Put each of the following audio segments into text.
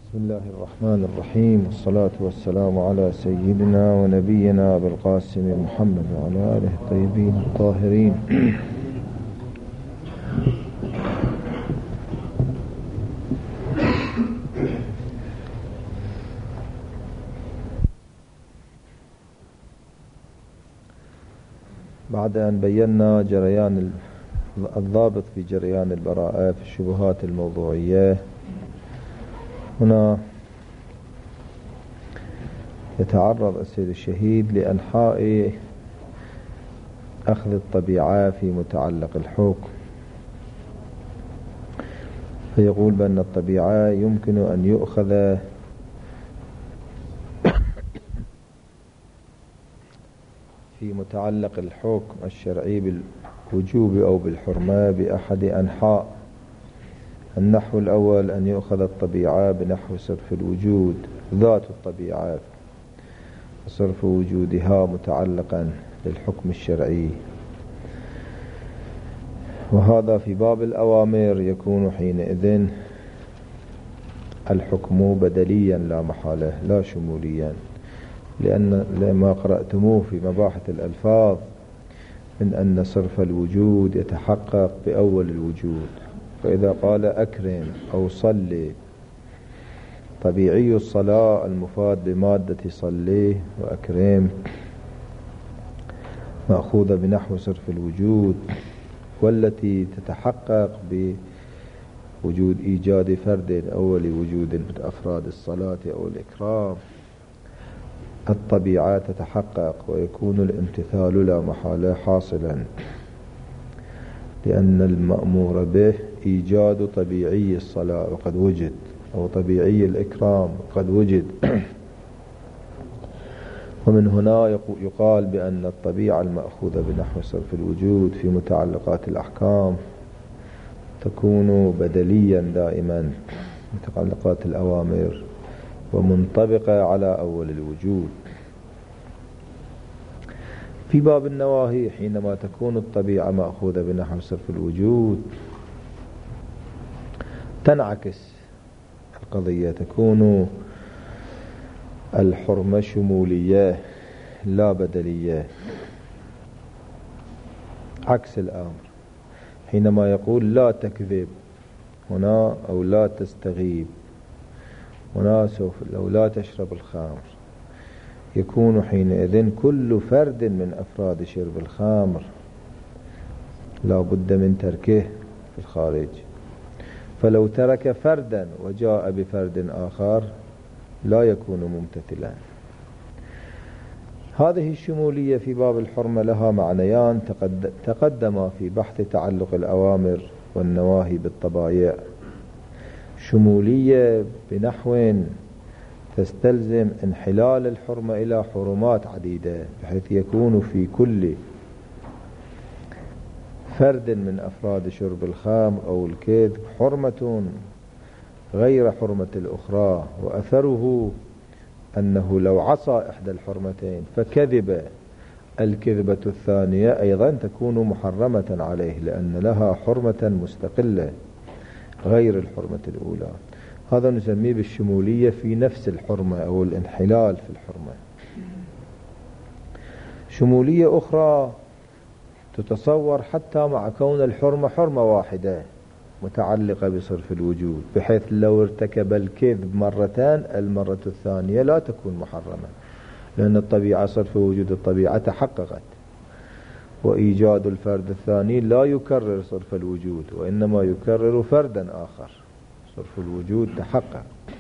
بسم الله الرحمن الرحيم، والصلاة والسلام على سيدنا ونبينا أبي القاسم محمد وعلى آله الطيبين الطاهرين. بعد أن بينا جريان الضابط في جريان البراءة في الشبهات الموضوعية، هنا يتعرض السيد الشهيد لأنحاء أخذ الطبيعة في متعلق الحكم، فيقول بأن الطبيعة يمكن أن يؤخذ في متعلق الحكم الشرعي بالوجوب أو بالحرمة بأحد أنحاء. النحو الأول أن يؤخذ الطبيعة بنحو صرف الوجود، ذات الطبيعة صرف وجودها متعلقا للحكم الشرعي، وهذا في باب الأوامر يكون حينئذ الحكم بدليا لا محالة لا شموليا، لأن لما قرأتموه في مباحث الألفاظ من أن صرف الوجود يتحقق بأول الوجود، فإذا قال أكرم أو صلي، طبيعي الصلاة المفاد بمادة صلي وأكرم مأخوذة بنحو صرف الوجود، والتي تتحقق بوجود إيجاد فرد أول وجود من أفراد الصلاة أو الإكرام. الطبيعة تتحقق ويكون الامتثال لا محالة حاصلا، لأن المأمور به إيجاد طبيعي الصلاة وقد وجد، أو طبيعي الإكرام قد وجد. ومن هنا يقال بأن الطبيعة المأخوذة بنحو صرف الوجود في متعلقات الأحكام تكون بدليا دائما متعلقات الأوامر ومنطبقة على أول الوجود. في باب النواهي حينما تكون الطبيعة مأخوذة بنحو صرف الوجود تنعكس القضية، تكون الحرمة شمولية لا بدلية، عكس الأمر. حينما يقول لا تكذب هنا أو لا تستغيب هنا أو لا تشرب الخمر، يكون حينئذ كل فرد من أفراد شرب الخمر لا بد من تركه في الخارج، فلو ترك فردا وجاء بفرد آخر لا يكون ممتثلا. هذه الشمولية في باب الحرمة لها معنيان تقدما في بحث تعلق الأوامر والنواهي بالطبائع. شمولية بنحو تستلزم انحلال الحرمة إلى حرمات عديدة، بحيث يكون في كل فرد من أفراد شرب الخمر أو الكذب حرمة غير حرمة الأخرى، وأثره أنه لو عصى إحدى الحرمتين فكذب الكذبة الثانية أيضا تكون محرمة عليه، لأن لها حرمة مستقلة غير الحرمة الأولى. هذا نسميه بالشمولية في نفس الحرمة أو الانحلال في الحرمة. شمولية أخرى تتصور حتى مع كون الحرمة حرمة واحدة متعلقة بصرف الوجود، بحيث لو ارتكب الكذب مرتان المرة الثانية لا تكون محرمة، لأن الطبيعة صرف وجود الطبيعة تحققت، وإيجاد الفرد الثاني لا يكرر صرف الوجود وإنما يكرر فردا آخر. صرف الوجود تحقق،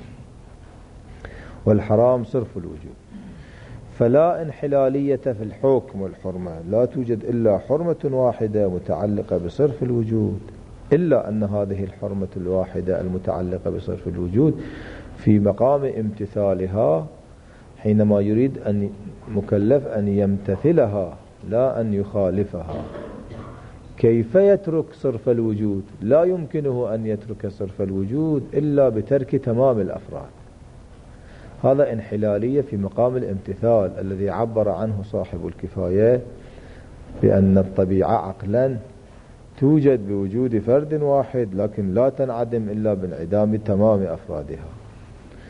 والحرام صرف الوجود، فلا انحلالية في الحكم والحرمة، لا توجد إلا حرمة واحدة متعلقة بصرف الوجود، إلا أن هذه الحرمة الواحدة المتعلقة بصرف الوجود في مقام امتثالها حينما يريد أن مكلف أن يمتثلها لا أن يخالفها. كيف يترك صرف الوجود؟ لا يمكنه أن يترك صرف الوجود إلا بترك تمام الأفراد. هذا انحلالية في مقام الامتثال الذي عبر عنه صاحب الكفاية بأن الطبيعة عقلا توجد بوجود فرد واحد، لكن لا تنعدم إلا بانعدام تمام أفرادها.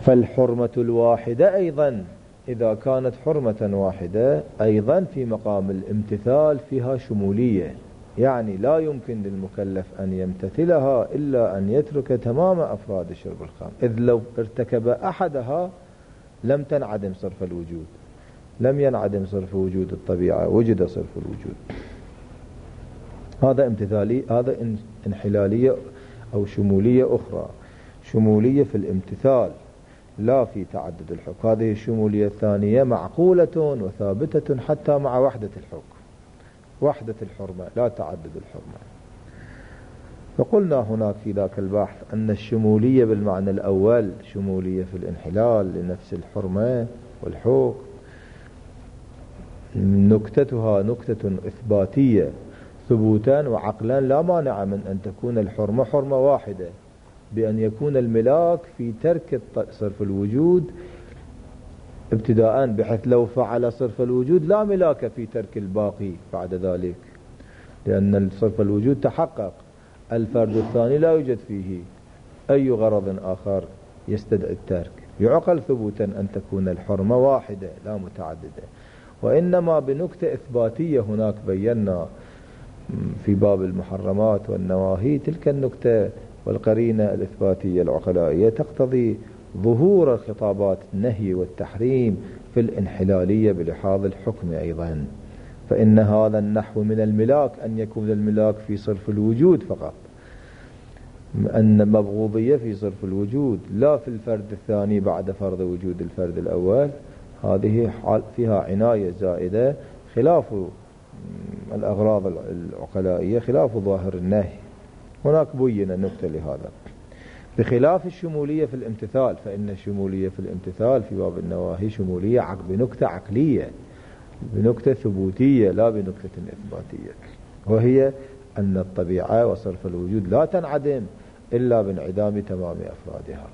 فالحرمة الواحدة أيضا إذا كانت حرمة واحدة أيضا في مقام الامتثال فيها شمولية، يعني لا يمكن للمكلف أن يمتثلها إلا أن يترك تمام أفراد شرب الخمر، إذ لو ارتكب أحدها لم تنعدم صرف الوجود، لم ينعدم صرف وجود الطبيعة، وجد صرف الوجود. هذا امتثالي، هذا انحلالية أو شمولية أخرى، شمولية في الامتثال لا في تعدد الحكم. هذه الشمولية الثانية معقولة وثابتة حتى مع وحدة الحكم، وحدة الحرمة لا تعدد الحرمة. فقلنا هناك في ذاك البحث أن الشمولية بالمعنى الأول شمولية في الانحلال لنفس الحرمة والحكم، نكتتها نكتة إثباتية ثبوتا وعقلا، لا مانع من أن تكون الحرمة حرمة واحدة بأن يكون الملاك في ترك صرف الوجود ابتداء، بحيث لو فعل صرف الوجود لا ملاك في ترك الباقي بعد ذلك، لأن صرف الوجود تحقق، الفرد الثاني لا يوجد فيه أي غرض آخر يستدعي الترك. يعقل ثبوتا أن تكون الحرمة واحدة لا متعددة، وإنما بنكتة إثباتية هناك بينا في باب المحرمات والنواهي تلك النكتة والقرينة الإثباتية العقلائية تقتضي ظهور خطابات النهي والتحريم في الانحلالية بلحاظ الحكم أيضا. فإن هذا النحو من الملاك أن يكون الملاك في صرف الوجود فقط، أن مبغوضية في صرف الوجود لا في الفرد الثاني بعد فرض وجود الفرد الأول، هذه فيها عناية زائدة خلاف الأغراض العقلائية، خلاف ظاهر النهي. هناك بين النكتة لهذا، بخلاف الشمولية في الامتثال، فإن الشمولية في الامتثال في باب النواهي شمولية بنكتة عقلية، بنكتة ثبوتية لا بنكتة إثباتية، وهي أن الطبيعة وصرف الوجود لا تنعدم إلا بانعدام تمام أفرادها.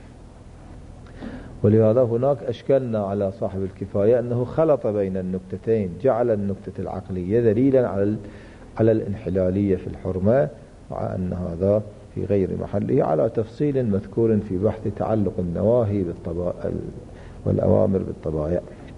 ولهذا هناك أشكلنا على صاحب الكفاية أنه خلط بين النكتتين، جعل النكتة العقلية دليلا على الانحلالية في الحرمة، مع أن هذا في غير محله على تفصيل مذكور في بحث تعلق النواهي والأوامر بالطبائع.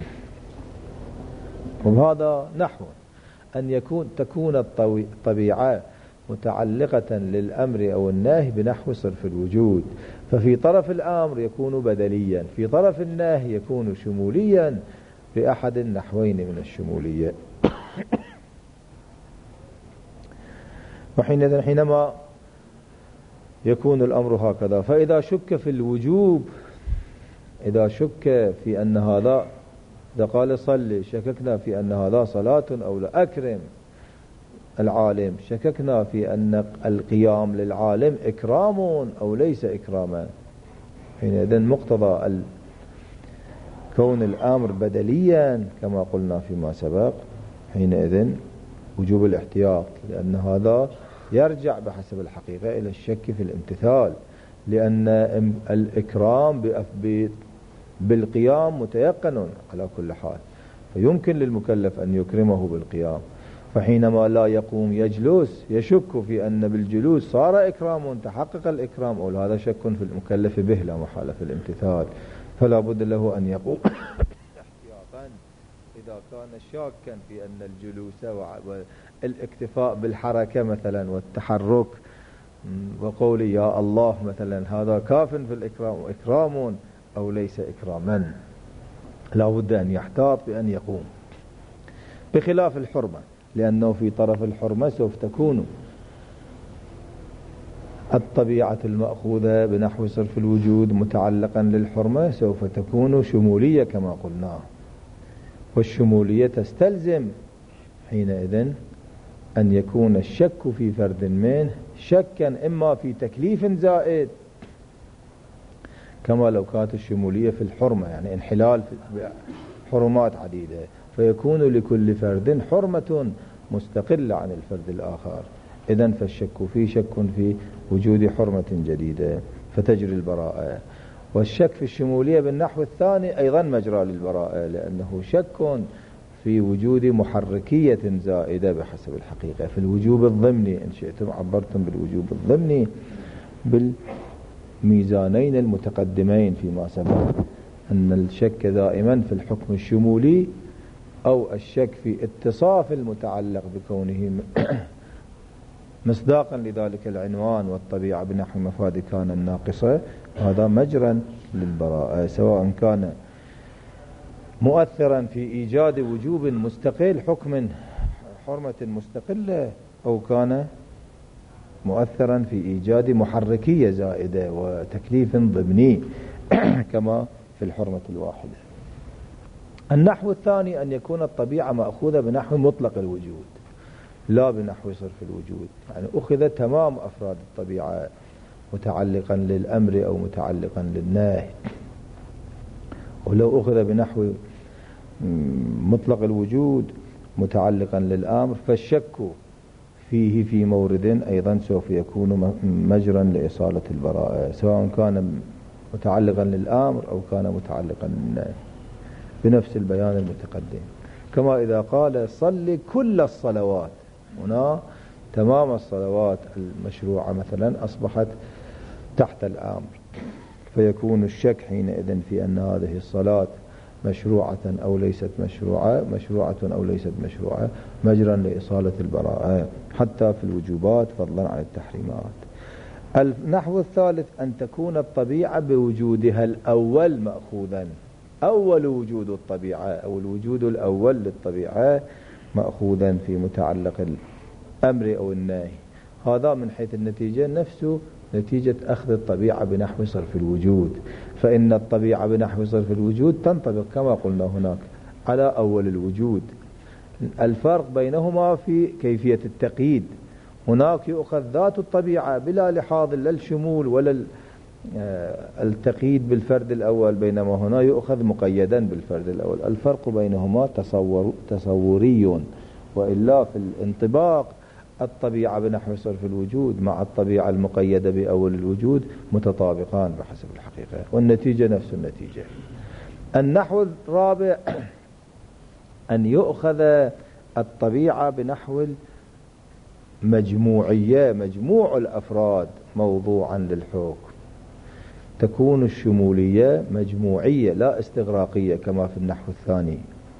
وهذا نحو أن تكون الطبيعة متعلقة للأمر أو النهي بنحو صرف الوجود، ففي طرف الأمر يكون بدليا، في طرف النهي يكون شموليا بأحد النحوين من الشمولية. حينما يكون الأمر هكذا، فإذا شك في الوجوب، إذا شك في أن هذا، إذا قال صلي شككنا في أن هذا صلاة أو لا، أكرم العالم شككنا في أن القيام للعالم إكرام أو ليس إكراما، حينئذ مقتضى كون الأمر بدليا كما قلنا فيما سبق، حينئذ وجوب الاحتياط، لأن هذا يرجع بحسب الحقيقة إلى الشك في الامتثال، لأن الإكرام بالقيام متيقن على كل حال، فيمكن للمكلف أن يكرمه بالقيام، فحينما لا يقوم يجلس يشك في أن بالجلوس صار إكرام، تحقق الإكرام، أو هذا شك في المكلف به لا محالة في الامتثال، فلا بد له أن يقوم احتياطا إذا كان شاكا في أن الجلوس والاكتفاء بالحركة مثلا والتحرك وقول يا الله مثلا هذا كاف في الإكرام إكرام أو ليس إكراما، لا بد أن يحتاط بأن يقوم. بخلاف الحرمة، لأنه في طرف الحرمة سوف تكون الطبيعة المأخوذة بنحو صرف الوجود متعلقا للحرمة سوف تكون شمولية كما قلنا، والشمولية تستلزم حينئذ أن يكون الشك في فرد منه شكا إما في تكليف زائد، كما لو كانت الشمولية في الحرمة يعني انحلال في حرمات عديدة، فيكون لكل فرد حرمة مستقلة عن الفرد الآخر، إذن فالشك فيه شك في وجود حرمة جديدة فتجري البراءة. والشك في الشمولية بالنحو الثاني أيضا مجرى للبراءة، لأنه شك في وجود محركية زائدة بحسب الحقيقة، في الوجوب الضمني إن شئتم عبرتم بالوجوب الضمني الميزانين المتقدمين فيما سبق، أن الشك دائما في الحكم الشمولي أو الشك في اتصاف المتعلق بكونه مصداقا لذلك العنوان والطبيعة بنحو مفاد كان الناقصة، هذا مجرا للبراءة، سواء كان مؤثرا في إيجاد وجوب مستقل حكم حرمة مستقلة، أو كان مؤثرا في إيجاد محركية زائدة وتكليف ضمني كما في الحرمة الواحدة. النحو الثاني أن يكون الطبيعة مأخوذة بنحو مطلق الوجود لا بنحو صرف الوجود، يعني أخذ تمام أفراد الطبيعة متعلقا للأمر أو متعلقا للنهي. ولو أخذ بنحو مطلق الوجود متعلقا للأمر فالشك فيه في مورد أيضا سوف يكون مجرا لإصالة البراءة، سواء كان متعلقا للأمر أو كان متعلقا للنهي، بنفس البيان المتقدم. كما إذا قال صل كل الصلوات، هنا تمام الصلوات المشروعة مثلا أصبحت تحت الأمر، فيكون الشك حينئذ في أن هذه الصلاة مشروعة أو ليست مشروعة أو ليست مشروعة، مجرا لإصالة البراءة حتى في الوجوبات فضلا عن التحريمات. النحو الثالث أن تكون الطبيعة بوجودها الأول مأخوذا، أول وجود الطبيعة أو الوجود الأول للطبيعة مأخوذا في متعلق الأمر أو النهي، هذا من حيث النتيجة نفسه نتيجة أخذ الطبيعة بنحو صرف الوجود، فإن الطبيعة بنحو صرف الوجود تنطبق كما قلنا هناك على أول الوجود. الفرق بينهما في كيفية التقييد، هناك يؤخذ ذات الطبيعة بلا لحاظ للشمول ولا التقييد بالفرد الأول، بينما هنا يؤخذ مقيدا بالفرد الأول. الفرق بينهما تصوري، وإلا في الانطباق الطبيعة بنحو صرف الوجود مع الطبيعة المقيدة بأول الوجود متطابقان بحسب الحقيقة، والنتيجة نفس النتيجة. النحو الرابع أن يؤخذ الطبيعة بنحو المجموعية، مجموع الأفراد موضوعا للحكم، تكون الشمولية مجموعية لا استغراقية كما في النحو الثاني،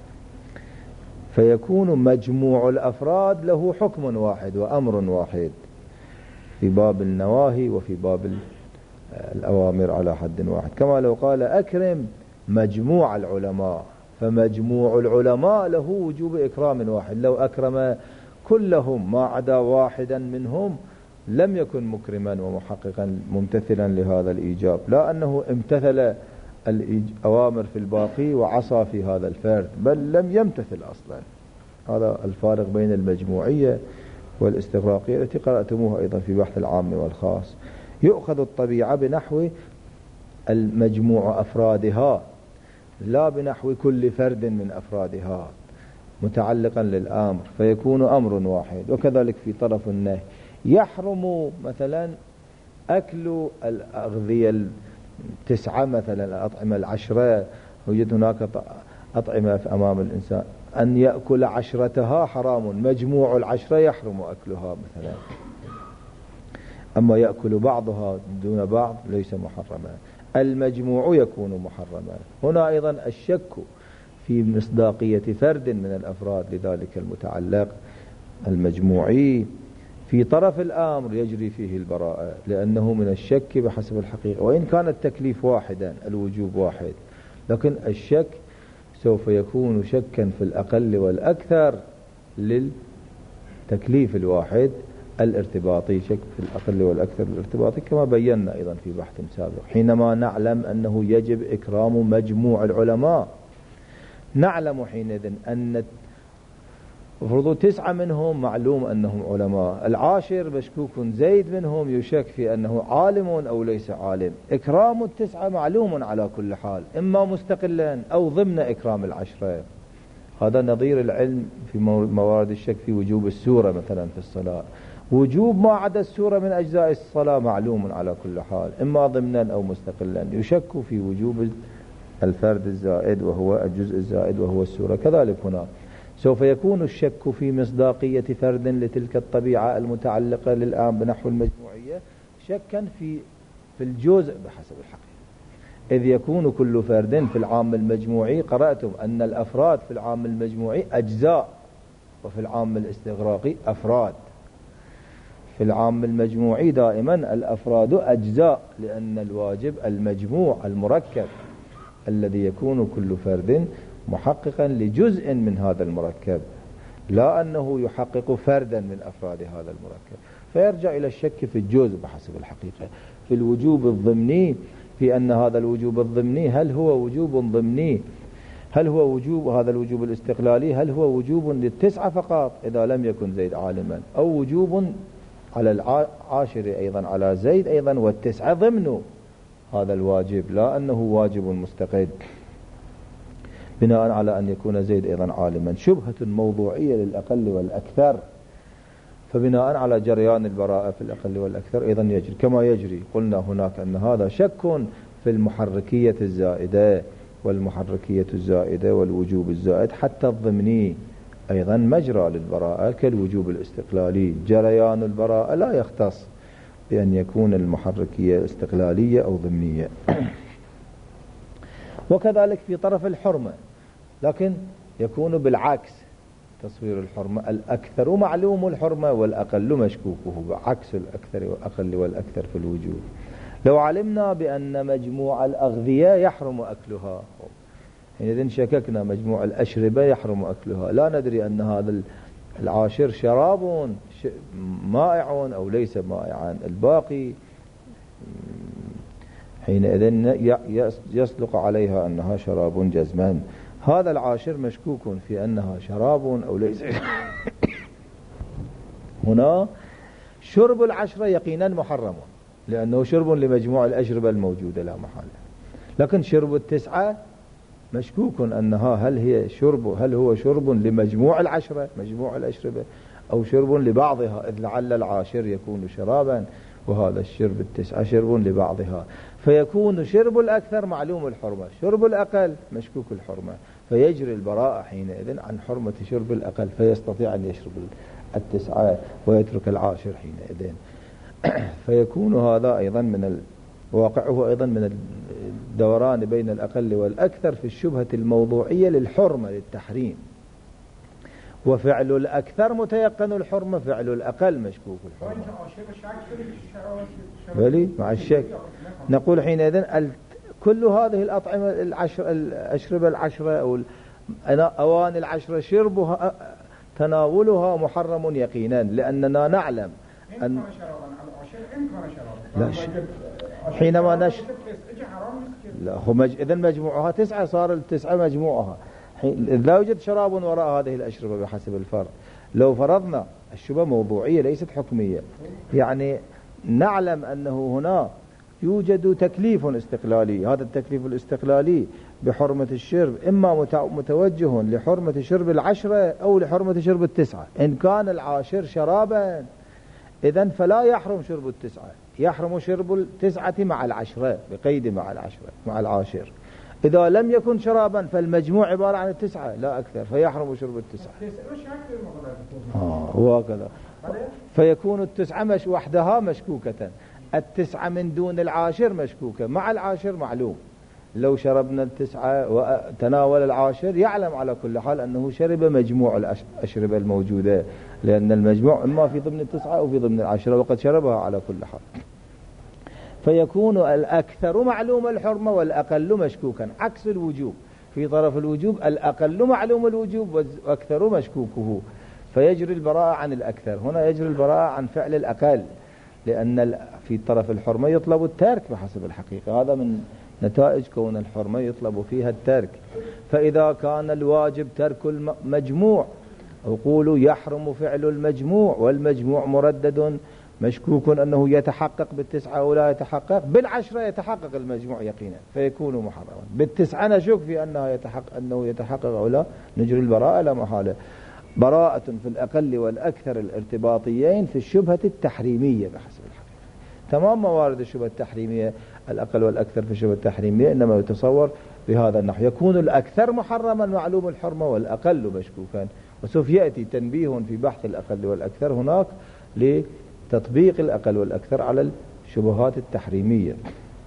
فيكون مجموع الأفراد له حكم واحد وأمر واحد في باب النواهي وفي باب الأوامر على حد واحد. كما لو قال أكرم مجموع العلماء، فمجموع العلماء له وجوب إكرام واحد، لو أكرم كلهم ما عدا واحدا منهم لم يكن مكرما ومحققا ممتثلا لهذا الإيجاب، لا أنه امتثل الأوامر في الباقي وعصى في هذا الفرد، بل لم يمتثل أصلا. هذا الفارق بين المجموعية والاستغراقية التي قرأتموها أيضا في بحث العام والخاص. يؤخذ الطبيعة بنحو المجموع أفرادها لا بنحو كل فرد من أفرادها متعلقا للأمر، فيكون أمر واحد. وكذلك في طرف النهي يحرم مثلا أكل الأغذية 9 مثلا، الأطعمة 10، وجد هناك أطعمة أمام الإنسان أن يأكل 10 حرام، مجموع 10 يحرم أكلها مثلا، أما يأكل بعضها دون بعض ليس محرما، المجموع يكون محرما. هنا أيضا الشك في مصداقية فرد من الأفراد لذلك المتعلق المجموعي في طرف الأمر يجري فيه البراءة، لأنه من الشك بحسب الحقيقة، وإن كان التكليف واحدا الوجوب واحد، لكن الشك سوف يكون شكا في الأقل والأكثر للتكليف الواحد الارتباطي، شك في الأقل والأكثر الارتباطي كما بينا أيضا في بحث سابق. حينما نعلم أنه يجب إكرام مجموع العلماء، نعلم حينئذ أن فرضوا 9 منهم معلوم أنهم علماء، 10 مشكوك زيد منهم يشك في أنه عالم أو ليس عالم، إكرام 9 معلوم على كل حال، إما مستقلا أو ضمن إكرام 10. هذا نظير العلم في موارد الشك في وجوب السورة مثلا في الصلاة، وجوب ما عدا السورة من أجزاء الصلاة معلوم على كل حال، إما ضمنا أو مستقلا. يشك في وجوب الفرد الزائد وهو الجزء الزائد وهو السورة. كذلك هنا سوف يكون الشك في مصداقية فرد لتلك الطبيعة المتعلقة للآن بنحو المجموعية شكا في في الجزء بحسب الحقيقة، إذ يكون كل فرد في العام المجموعي. قرأتم أن الأفراد في العام المجموعي أجزاء، وفي العام الاستغراقي أفراد. في العام المجموعي دائما الأفراد أجزاء، لأن الواجب المجموع المركب الذي يكون كل فرد محققا لجزء من هذا المركب، لا أنه يحقق فردا من أفراد هذا المركب. فيرجع إلى الشك في الجزء بحسب الحقيقة. في الوجوب الضمني، في أن هذا الوجوب الضمني هل هو وجوب ضمني، هل هو وجوب هذا الوجوب الاستقلالي، هل هو وجوب للتسعة فقط إذا لم يكن زيد عالما، أو وجوب على العاشر أيضا على زيد أيضا والتسعة ضمن هذا الواجب، لا أنه واجب مستقل بناء على أن يكون زيد أيضا عالما. شبهة موضوعية للأقل والأكثر، فبناء على جريان البراءة في الأقل والأكثر أيضا يجري كما يجري. قلنا هناك أن هذا شك في المحركية الزائدة، والمحركية الزائدة والوجوب الزائد حتى الضمني أيضا مجرى للبراءة كالوجوب الاستقلالي. جريان البراءة لا يختص بأن يكون المحركية استقلالية أو ضمنية. وكذلك في طرف الحرمة، لكن يكون بالعكس. تصوير الحرمة الأكثر معلوم الحرمة والأقل مشكوكه، بعكس الأكثر والأقل والأكثر في الوجوب. لو علمنا بأن مجموع الأغذية يحرم أكلها، إذن شككنا مجموع الأشربة يحرم أكلها، لا ندري أن هذا العاشر شراب مائع أو ليس مائعا، الباقي حينئذ يصدق عليها أنها شراب جزما. هذا العاشر مشكوك في أنها شراب أو ليس. هنا شرب العشرة يقينا محرم، لأنه شرب لمجموع الأشربة الموجودة لا محالة. لكن شرب التسعة مشكوك أنها هل هو شرب لمجموع العشرة مجموع الأشربة، أو شرب لبعضها، إذ لعل العاشر يكون شرابا وهذا الشرب التسعة شرب لبعضها. فيكون شرب الأكثر معلوم الحرمة، شرب الأقل مشكوك الحرمة، فيجري البراءة حينئذ عن حرمة شرب الأقل، فيستطيع أن يشرب التسعة ويترك العاشر حينئذ. فيكون هذا أيضا واقعه أيضا من الدوران بين الأقل والأكثر في الشبهة الموضوعية للحرمة للتحريم. وفعل الأكثر متيقن الحرمة، فعل الأقل مشكوك الحرمة. بلي مع الشك نقول حينئذ كل هذه الأطعمة الأشربة العشرة أو أواني العشرة شربها تناولها محرم يقينا، لأننا نعلم أن لا حينما لا هو إذن مجموعها تسعة، صار التسعة مجموعها. لا يوجد شراب وراء هذه الأشربة بحسب الفرض. لو فرضنا الشبهة موضوعية ليست حكمية، يعني نعلم أنه هنا يوجد تكليف استقلالي، هذا التكليف الاستقلالي بحرمة الشرب إما متوجه لحرمة شرب العشرة أو لحرمة شرب التسعة. إن كان العاشر شرابا إذن فلا يحرم شرب التسعة، يحرم شرب التسعة مع العشرة، بقيد مع العشرة مع العاشر. إذا لم يكن شرابا فالمجموع عبارة عن التسعة لا أكثر، فيحرم شرب التسعة. وهكذا فيكون التسعة وحدها مشكوكة، التسعة من دون العاشر مشكوكة، مع العاشر معلوم. لو شربنا التسعة وتناول العاشر يعلم على كل حال أنه شرب مجموع الأشربة الموجودة، لأن المجموع إما في ضمن التسعة أو في ضمن العشرة وقد شربها على كل حال. فيكون الأكثر معلوم الحرمة والأقل مشكوكا، عكس الوجوب. في طرف الوجوب الأقل معلوم الوجوب وأكثر مشكوكه، فيجري البراءة عن الأكثر. هنا يجري البراءة عن فعل الأقل، لأن في طرف الحرمة يطلب الترك بحسب الحقيقة، هذا من نتائج كون الحرمة يطلب فيها الترك. فإذا كان الواجب ترك المجموع، أقول يحرم فعل المجموع، والمجموع مردد مشكوك أنه يتحقق بالتسعة أو لا يتحقق، بالعشرة يتحقق المجموع يقينا فيكون محرما، بالتسعة نشك في أنه يتحقق أو لا، نجري البراءة لا محالة. براءة في الأقل والأكثر الارتباطيين في الشبهة التحريمية بحسب الحقيقة. تمام موارد الشبهة التحريمية الأقل والأكثر في الشبهة التحريمية إنما يتصور بهذا النحو، يكون الأكثر محرما معلوم الحرمة والأقل مشكوكا. وسوف يأتي تنبيه في بحث الأقل والأكثر هناك لتطبيق الأقل والأكثر على شبهات التحريمية.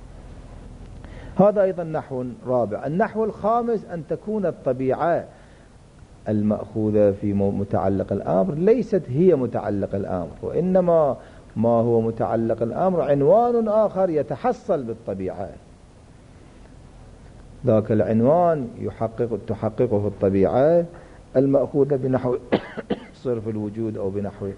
هذا أيضا نحو رابع. النحو الخامس أن تكون الطبيعة المأخوذة في متعلق الأمر ليست هي متعلق الأمر، وإنما ما هو متعلق الأمر عنوان آخر يتحصل بالطبيعة. ذاك العنوان تحققه الطبيعة المأخوذة بنحو صرف الوجود أو بنحو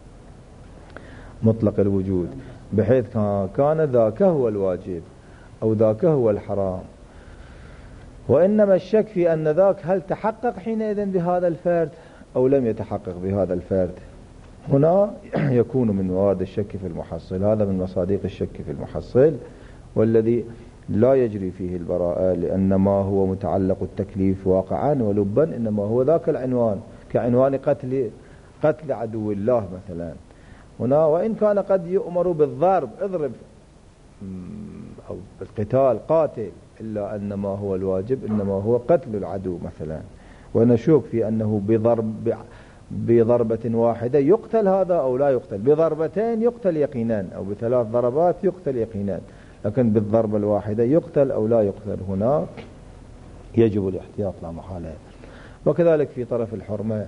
مطلق الوجود، بحيث كان ذاك هو الواجب أو ذاك هو الحرام. وإنما الشك في أن ذاك هل تحقق حينئذ بهذا الفرد أو لم يتحقق بهذا الفرد. هنا يكون من مواد الشك في المحصل. هذا من مصادق الشك في المحصل، والذي لا يجري فيه البراءة، لأن ما هو متعلق التكليف واقعا ولبا إنما هو ذاك العنوان، كعنوان قتل عدو الله مثلا. هنا وإن كان قد يؤمر بالضرب اضرب أو بالقتال قاتل، إلا أن ما هو الواجب إنما هو قتل العدو مثلا. ونشك في أنه بضربة واحدة يقتل هذا أو لا يقتل، بضربتين يقتل يقينا أو بثلاث ضربات يقتل يقينا، لكن بالضربة الواحدة يقتل أو لا يقتل. هنا يجب الاحتياط لا محالة. وكذلك في طرف الحرمة.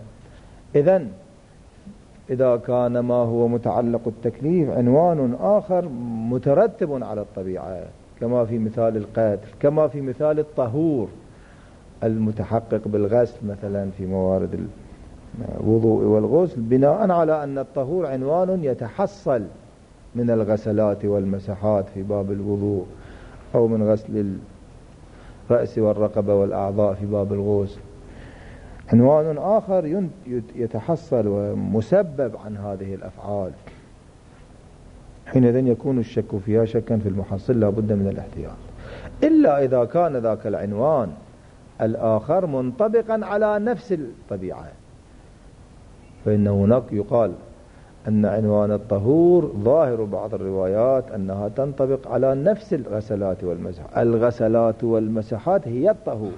إذا كان ما هو متعلق التكليف عنوان آخر مترتب على الطبيعة، كما في مثال القتل، كما في مثال الطهور المتحقق بالغسل مثلا في موارد الوضوء والغسل، بناء على أن الطهور عنوان يتحصل من الغسلات والمسحات في باب الوضوء، أو من غسل الرأس والرقبة والأعضاء في باب الغسل. عنوان آخر يتحصل ومسبب عن هذه الأفعال. حينئذ يكون الشك فيها شكا في المحصل، لا بد من الاحتياط. إلا إذا كان ذاك العنوان الآخر منطبقا على نفس الطبيعة، فإن هناك يقال أن عنوان الطهور ظاهر بعض الروايات أنها تنطبق على نفس الغسلات والمسحات. الغسلات والمسحات هي الطهور،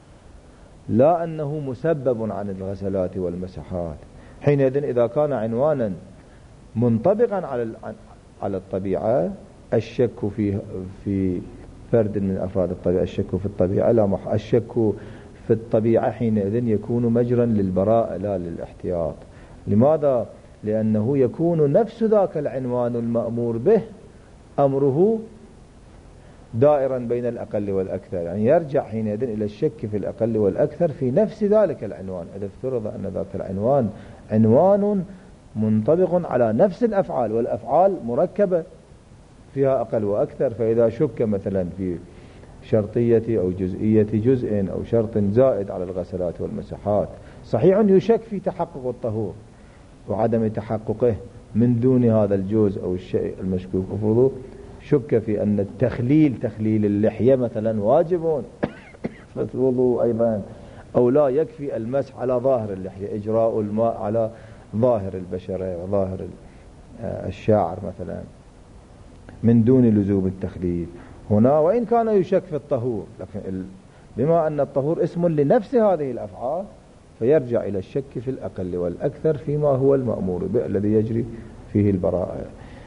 لا أنه مسبب عن الغسلات والمسحات. حينئذ إذا كان عنوانا منطبقا على الطبيعة، الشك في فرد من أفراد الطبيعة، الشك في الطبيعة لا الشك في الطبيعة حينئذ يكون مجرا للبراءة لا للاحتياط. لماذا؟ لأنه يكون نفس ذاك العنوان المأمور به أمره دائرا بين الأقل والأكثر، يعني يرجع حينئذ إلى الشك في الأقل والأكثر في نفس ذلك العنوان. إذا افترض أن ذاك العنوان عنوان منطبق على نفس الأفعال، والأفعال مركبة فيها أقل وأكثر، فإذا شك مثلا في شرطية أو جزئية جزء أو شرط زائد على الغسلات والمسحات، صحيح يشك في تحقق الطهور وعدم تحققه من دون هذا الجزء أو الشيء المشكوك أفرضه، شك في أن تخليل اللحية مثلا واجب في الوضوء أيضا، أو لا يكفي المسح على ظاهر اللحية، إجراء الماء على ظاهر البشرة وظاهر الشعر مثلا من دون لزوم التخليل. هنا وإن كان يشك في الطهور، لكن بما أن الطهور اسم لنفس هذه الأفعال، فيرجع إلى الشك في الأقل والأكثر فيما هو المأمور به الذي يجري فيه البراءة.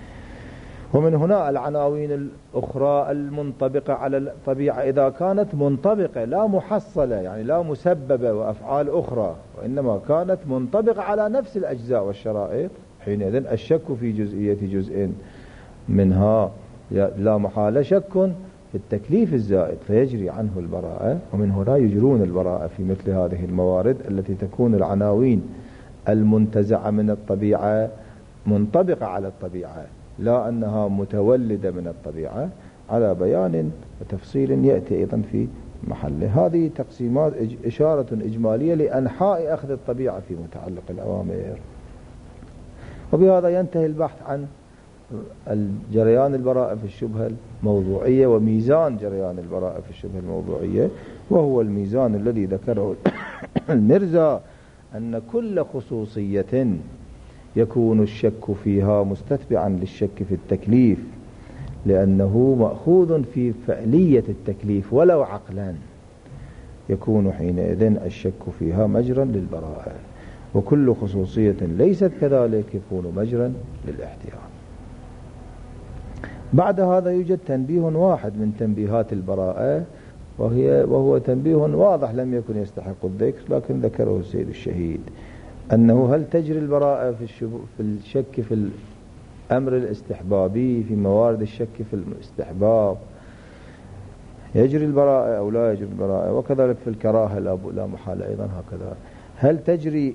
ومن هنا العناوين الأخرى المنطبقة على الطبيعة إذا كانت منطبقة لا محصلة، يعني لا مسببة وأفعال أخرى، وإنما كانت منطبقة على نفس الأجزاء والشرائط، حينئذ الشك في جزئية جزء منها لا محالة شك في التكليف الزائد فيجري عنه البراءة. ومن هنا يجرون البراءة في مثل هذه الموارد التي تكون العناوين المنتزعة من الطبيعة منطبقة على الطبيعة، لا أنها متولدة من الطبيعة، على بيان وتفصيل يأتي أيضا في محله. هذه تقسيمات إشارة إجمالية لأنحاء أخذ الطبيعة في متعلق الأوامر. وبهذا ينتهي البحث عن جريان البراءة في الشبهة الموضوعية وميزان جريان البراءة في الشبهة الموضوعية، وهو الميزان الذي ذكره المرزا، أن كل خصوصية يكون الشك فيها مستتبعا للشك في التكليف، لأنه مأخوذ في فعلية التكليف ولو عقلا، يكون حينئذ الشك فيها مجرا للبراءة. وكل خصوصية ليست كذلك يكون مجرا للاحتياط. بعد هذا يوجد تنبيه واحد من تنبيهات البراءة، وهو تنبيه واضح لم يكن يستحق الذكر لكن ذكره السيد الشهيد، أنه هل تجري البراءة في الشك في الأمر الاستحبابي، في موارد الشك في الاستحباب يجري البراءة أو لا يجري البراءة، وكذلك في الكراهة لا محالة أيضا هكذا. هل تجري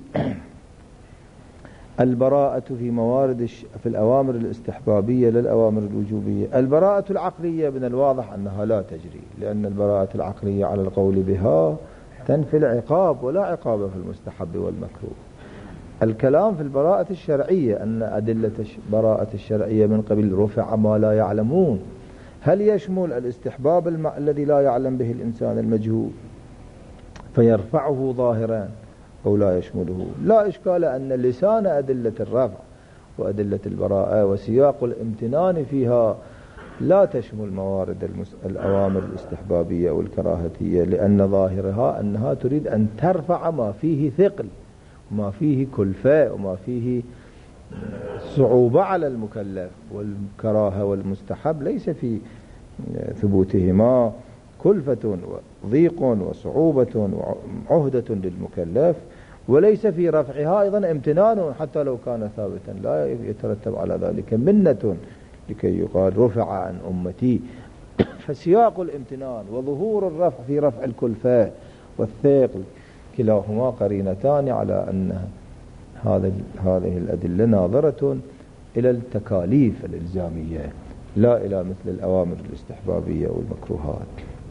البراءة في موارد في الأوامر الاستحبابية للأوامر الوجوبية؟ البراءة العقلية من الواضح أنها لا تجري، لأن البراءة العقلية على القول بها تنفي العقاب، ولا عقاب في المستحب والمكروه. الكلام في البراءة الشرعية أن أدلة براءة الشرعية من قبل رفع ما لا يعلمون، هل يشمل الاستحباب الذي لا يعلم به الإنسان المجهول فيرفعه ظاهرا أو لا يشمله؟ لا إشكال أن لسان أدلة الرفع وأدلة البراءة وسياق الامتنان فيها لا تشمل موارد الأوامر الاستحبابية والكراهتية، لأن ظاهرها أنها تريد أن ترفع ما فيه ثقل وما فيه كلفة وما فيه صعوبة على المكلف، والكراهة والمستحب ليس في ثبوتهما كلفة وضيق وصعوبة وعهدة للمكلف، وليس في رفعها أيضا امتنان حتى لو كان ثابتا، لا يترتب على ذلك منة لكي يقال رفع عن أمتي. فسياق الامتنان وظهور الرفع في رفع الكلفة والثقل كلاهما قرينتان على أن هذه الأدلة ناظرة إلى التكاليف الإلزامية لا إلى مثل الأوامر الاستحبابية والمكروهات،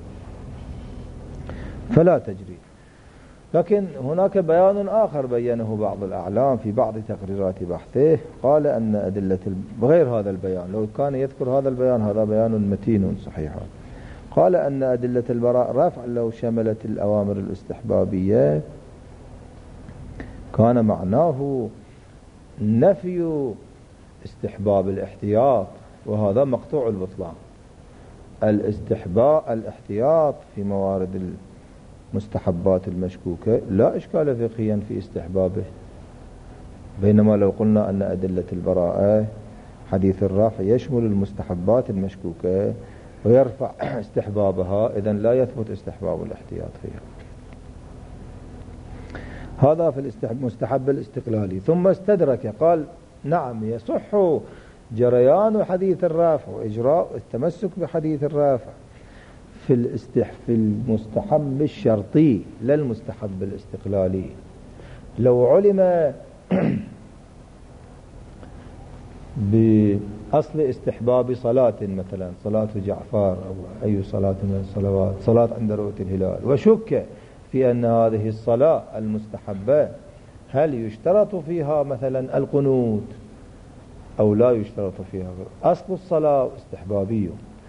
فلا تجري. لكن هناك بيان آخر بينه بعض الأعلام في بعض تقريرات بحثه، قال أن أدلة بغير هذا البيان، لو كان يذكر هذا البيان هذا بيان متين صحيح، قال أن أدلة البراء رفع لو شملت الأوامر الاستحبابية كان معناه نفي استحباب الاحتياط، وهذا مقطوع البطلان. الاحتياط في موارد المستحبات المشكوكة لا إشكال فقهيا في استحبابه، بينما لو قلنا أن أدلة البراءة حديث الرفع يشمل المستحبات المشكوكة ويرفع استحبابها، إذن لا يثبت استحباب الاحتياط فيها. هذا في المستحب الاستقلالي. ثم استدرك قال نعم يصح جريان حديث الرافع وإجراء التمسك بحديث الرافع في المستحب الشرطي لا المستحب الاستقلالي. لو علم بأصل استحباب صلاة مثلا صلاة جعفر أو أي صلاة من الصلوات، صلاة عند رؤية الهلال، وشك في أن هذه الصلاة المستحبة هل يشترط فيها مثلا القنوت أو لا يشترط فيها؟ أصل الصلاة استحبابي،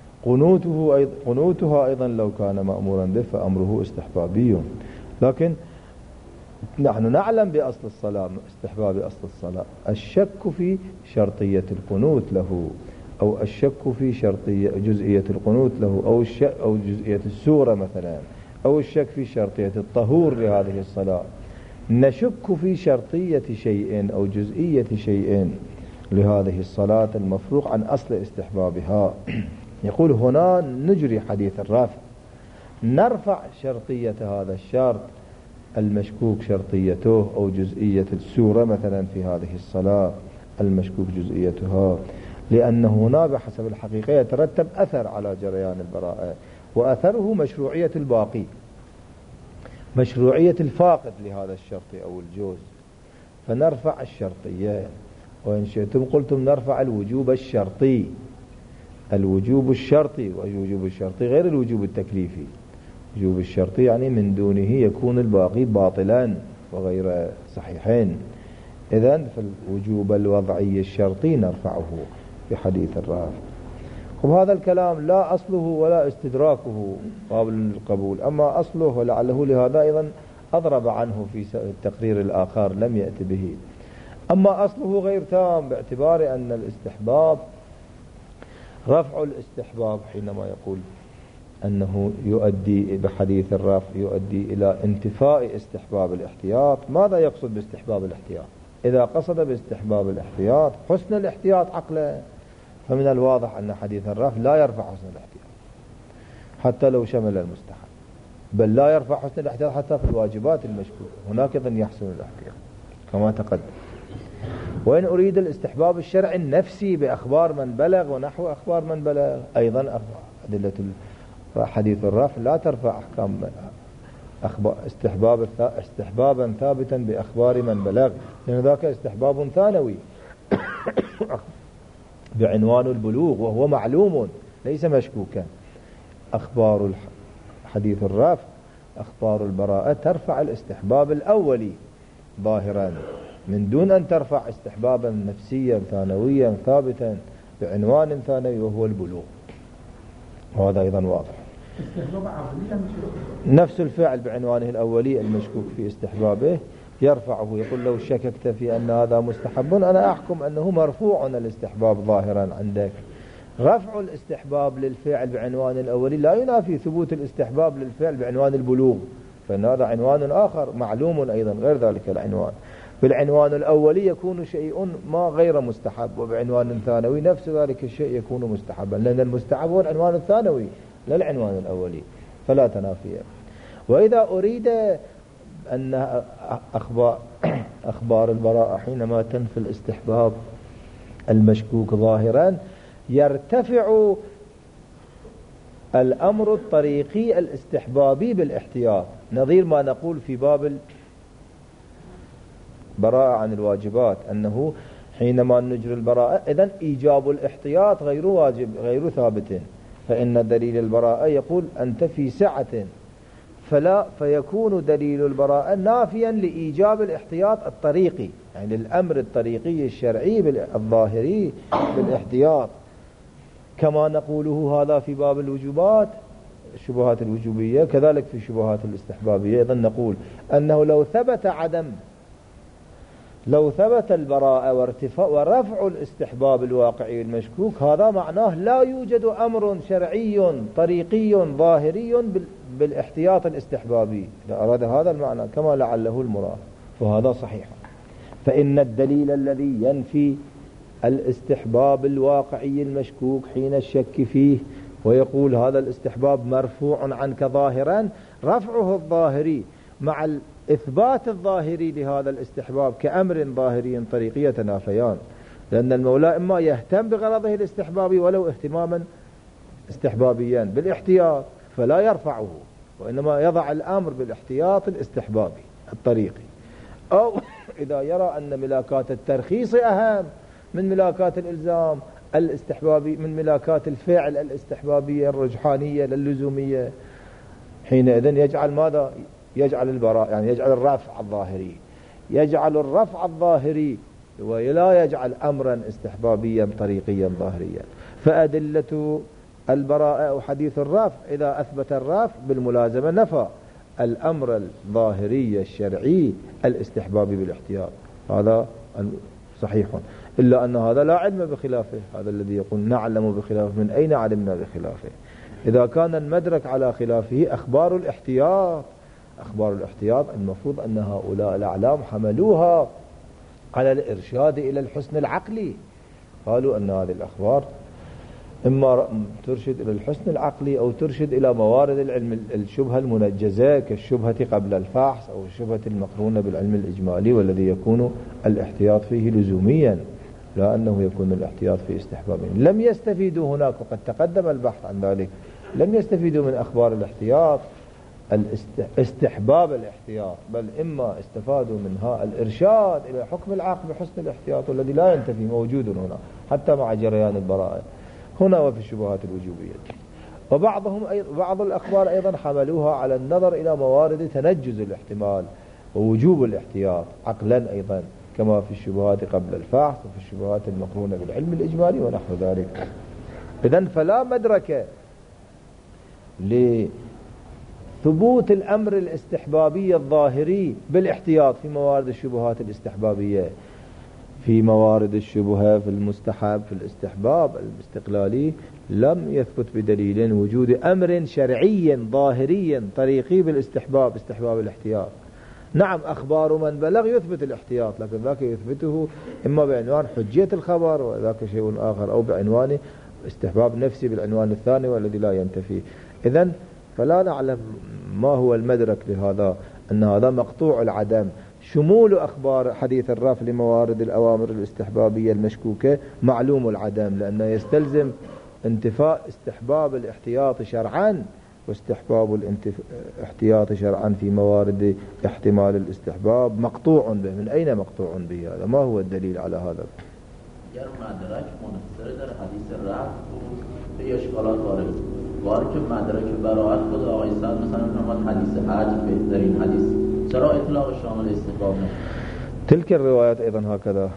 قنوتها أيضا لو كان مأمورا به فأمره استحبابي، لكن نحن نعلم بأصل الصلاة استحباب أصل الصلاة، الشك في شرطية القنوت له أو الشك في شرطية جزئية القنوت له أو جزئية السورة مثلا، أو الشك في شرطية الطهور لهذه الصلاة. نشك في شرطية شيء أو جزئية شيء لهذه الصلاة المفروغ عن أصل استحبابها. يقول هنا نجري حديث الرافع، نرفع شرطية هذا الشرط المشكوك شرطيته أو جزئية السورة مثلا في هذه الصلاة المشكوك جزئيتها، لأن هنا بحسب الحقيقة يترتب أثر على جريان البراءة، وأثره مشروعية الباقي، مشروعية الفاقد لهذا الشرط أو الجوز، فنرفع الشرطية. وإن شئتم قلتم نرفع الوجوب الشرطي، الوجوب الشرطي، والوجوب الشرطي غير الوجوب التكليفي. الوجوب الشرطي يعني من دونه يكون الباقي باطلا وغير صحيحين، إذن فالوجوب الوضعي الشرطي نرفعه في حديث الرافع. وهذا الكلام لا أصله ولا استدراكه قابل للقبول، أما أصله ولعله لهذا أيضا أضرب عنه في التقرير الآخر لم يأتي به. أما أصله غير تام باعتبار أن الاستحباب رفع الاستحباب حينما يقول أنه يؤدي بحديث الرفع يؤدي إلى انتفاء استحباب الاحتياط. ماذا يقصد باستحباب الاحتياط؟ إذا قصد باستحباب الاحتياط حسن الاحتياط عقلا فمن الواضح أن حديث الرفع لا يرفع حسن الاحتياط حتى لو شمل المستحب، بل لا يرفع حسن الاحتياط حتى في الواجبات المشكوكة، هناك أيضا يحسن الاحتياط كما تقدم. وإن أريد الاستحباب الشرعي النفسي بأخبار من بلغ ونحو أخبار من بلغ، أيضا أدلة حديث الرفع لا ترفع أحكام استحبابا ثابتا بأخبار من بلغ، لأن ذاك استحباب ثانوي بعنوان البلوغ وهو معلوم ليس مشكوكا. أخبار حديث الرفع أخبار البراءة ترفع الاستحباب الأولي ظاهرا من دون أن ترفع استحبابا نفسيا ثانويا ثابتا بعنوان ثانوي وهو البلوغ، وهذا أيضا واضح. نفس الفعل بعنوانه الأولي المشكوك في استحبابه يرفعه، يقول لو شككت في أن هذا مستحب أنا أحكم أنه مرفوع الاستحباب ظاهرا عندك. رفع الاستحباب للفعل بعنوان الأولي لا ينافي ثبوت الاستحباب للفعل بعنوان البلوغ، فإن هذا عنوان آخر معلوم أيضا غير ذلك العنوان. بالعنوان الأولي يكون شيء ما غير مستحب، وبعنوان ثانوي نفس ذلك الشيء يكون مستحبا، لأن المستحب هو العنوان الثانوي لا العنوان الأولي، فلا تنافي. وإذا أريد أن أخبار البراءة حينما تنفي الاستحباب المشكوك ظاهرا يرتفع الأمر الطريقي الاستحبابي بالاحتياط، نظير ما نقول في باب البراءة عن الواجبات أنه حينما نجري البراءة إذن إيجاب الاحتياط غير واجب غير ثابت، فإن دليل البراءة يقول أنت في سعة، فيكون دليل البراءة نافيا لإيجاب الاحتياط الطريقي، يعني الأمر الطريقي الشرعي الظاهري بالاحتياط، كما نقوله هذا في باب الوجوبات الشبهات الوجوبية، كذلك في الشبهات الاستحبابية أيضا نقول أنه لو ثبت البراءة ورفع الاستحباب الواقعي المشكوك، هذا معناه لا يوجد أمر شرعي طريقي ظاهري بالاحتياط الاستحبابي، إذا أراد هذا المعنى كما لعله المراد فهذا صحيح. فإن الدليل الذي ينفي الاستحباب الواقعي المشكوك حين الشك فيه ويقول هذا الاستحباب مرفوع عنك ظاهرا، رفعه الظاهري مع الإثبات الظاهري لهذا الاستحباب كأمر ظاهري طريقي يتنافيان، لأن المولى إما يهتم بغرضه الاستحبابي ولو اهتماما استحبابيا بالاحتياط فلا يرفعه، وإنما يضع الأمر بالاحتياط الاستحبابي الطريقي، أو إذا يرى أن ملاكات الترخيص أهم من ملاكات الإلزام الاستحبابي، من ملاكات الفعل الاستحبابية الرجحانية اللزومية، حينئذ يجعل ماذا؟ يجعل البراء، يعني يجعل الرفع الظاهري، يجعل الرفع الظاهري ولا يجعل أمرا استحبابيا طريقيا ظاهريا. فأدلة البراءة وحديث الرفع إذا أثبت الرفع بالملازمة نفى الأمر الظاهري الشرعي الاستحبابي بالاحتياط، هذا صحيح، إلا أن هذا لا علم بخلافه، هذا الذي يقول نعلم بخلافه، من أين علمنا بخلافه؟ إذا كان المدرك على خلافه أخبار الاحتياط المفروض أن هؤلاء الأعلام حملوها على الإرشاد إلى الحسن العقلي، قالوا أن هذه الأخبار إما ترشد إلى الحسن العقلي أو ترشد إلى موارد العلم الشبهة المنجزة كالشبهة قبل الفحص أو الشبهة المقرونة بالعلم الإجمالي، والذي يكون الاحتياط فيه لزوميا لا أنه يكون الاحتياط فيه استحبابيا. لم يستفيدوا هناك، وقد تقدم البحث عن ذلك، لم يستفيدوا من أخبار الاحتياط استحباب الاحتياط، بل إما استفادوا منها الإرشاد إلى حكم العقل بحسن الاحتياط، والذي لا ينتفي موجود هنا حتى مع جريان البراءة هنا وفي الشبهات الوجوبية. بعض الأخبار أيضا حملوها على النظر إلى موارد تنجز الاحتمال ووجوب الاحتياط عقلا أيضا، كما في الشبهات قبل الفحص وفي الشبهات المقرونة بالعلم الإجمالي ونحو ذلك. إذن فلا مدرك لثبوت الأمر الاستحبابي الظاهري بالاحتياط في موارد الشبهات الاستحبابية، في موارد الشبهة في المستحب في الاستحباب الاستقلالي لم يثبت بدليل وجود أمر شرعي ظاهري طريقي بالاستحباب استحباب الاحتياط. نعم أخبار من بلغ يثبت الاحتياط، لكن ذاك يثبته إما بعنوان حجية الخبر وذاك شيء آخر، أو بعنوان استحباب نفسي بالعنوان الثاني والذي لا ينتفي. إذن فلا نعلم ما هو المدرك لهذا، أن هذا مقطوع العدم. شمول أخبار حديث الرفع لموارد الأوامر الاستحبابية المشكوكة معلوم العدم، لأنه يستلزم انتفاء استحباب الاحتياط شرعا، واستحباب الاحتياط شرعا في موارد احتمال الاستحباب مقطوع به. من أين مقطوع به؟ هذا ما هو الدليل على هذا؟ اگر مدرک منفصل در حدیث رفع بود به اشکالات وارد بار که مدرک براءت خود آقای سعد مثلا فرمود حدیث حج بهترین حدیث، چرا اطلاق شامل استحباب نشد؟ تلك الروايات أيضا هكذا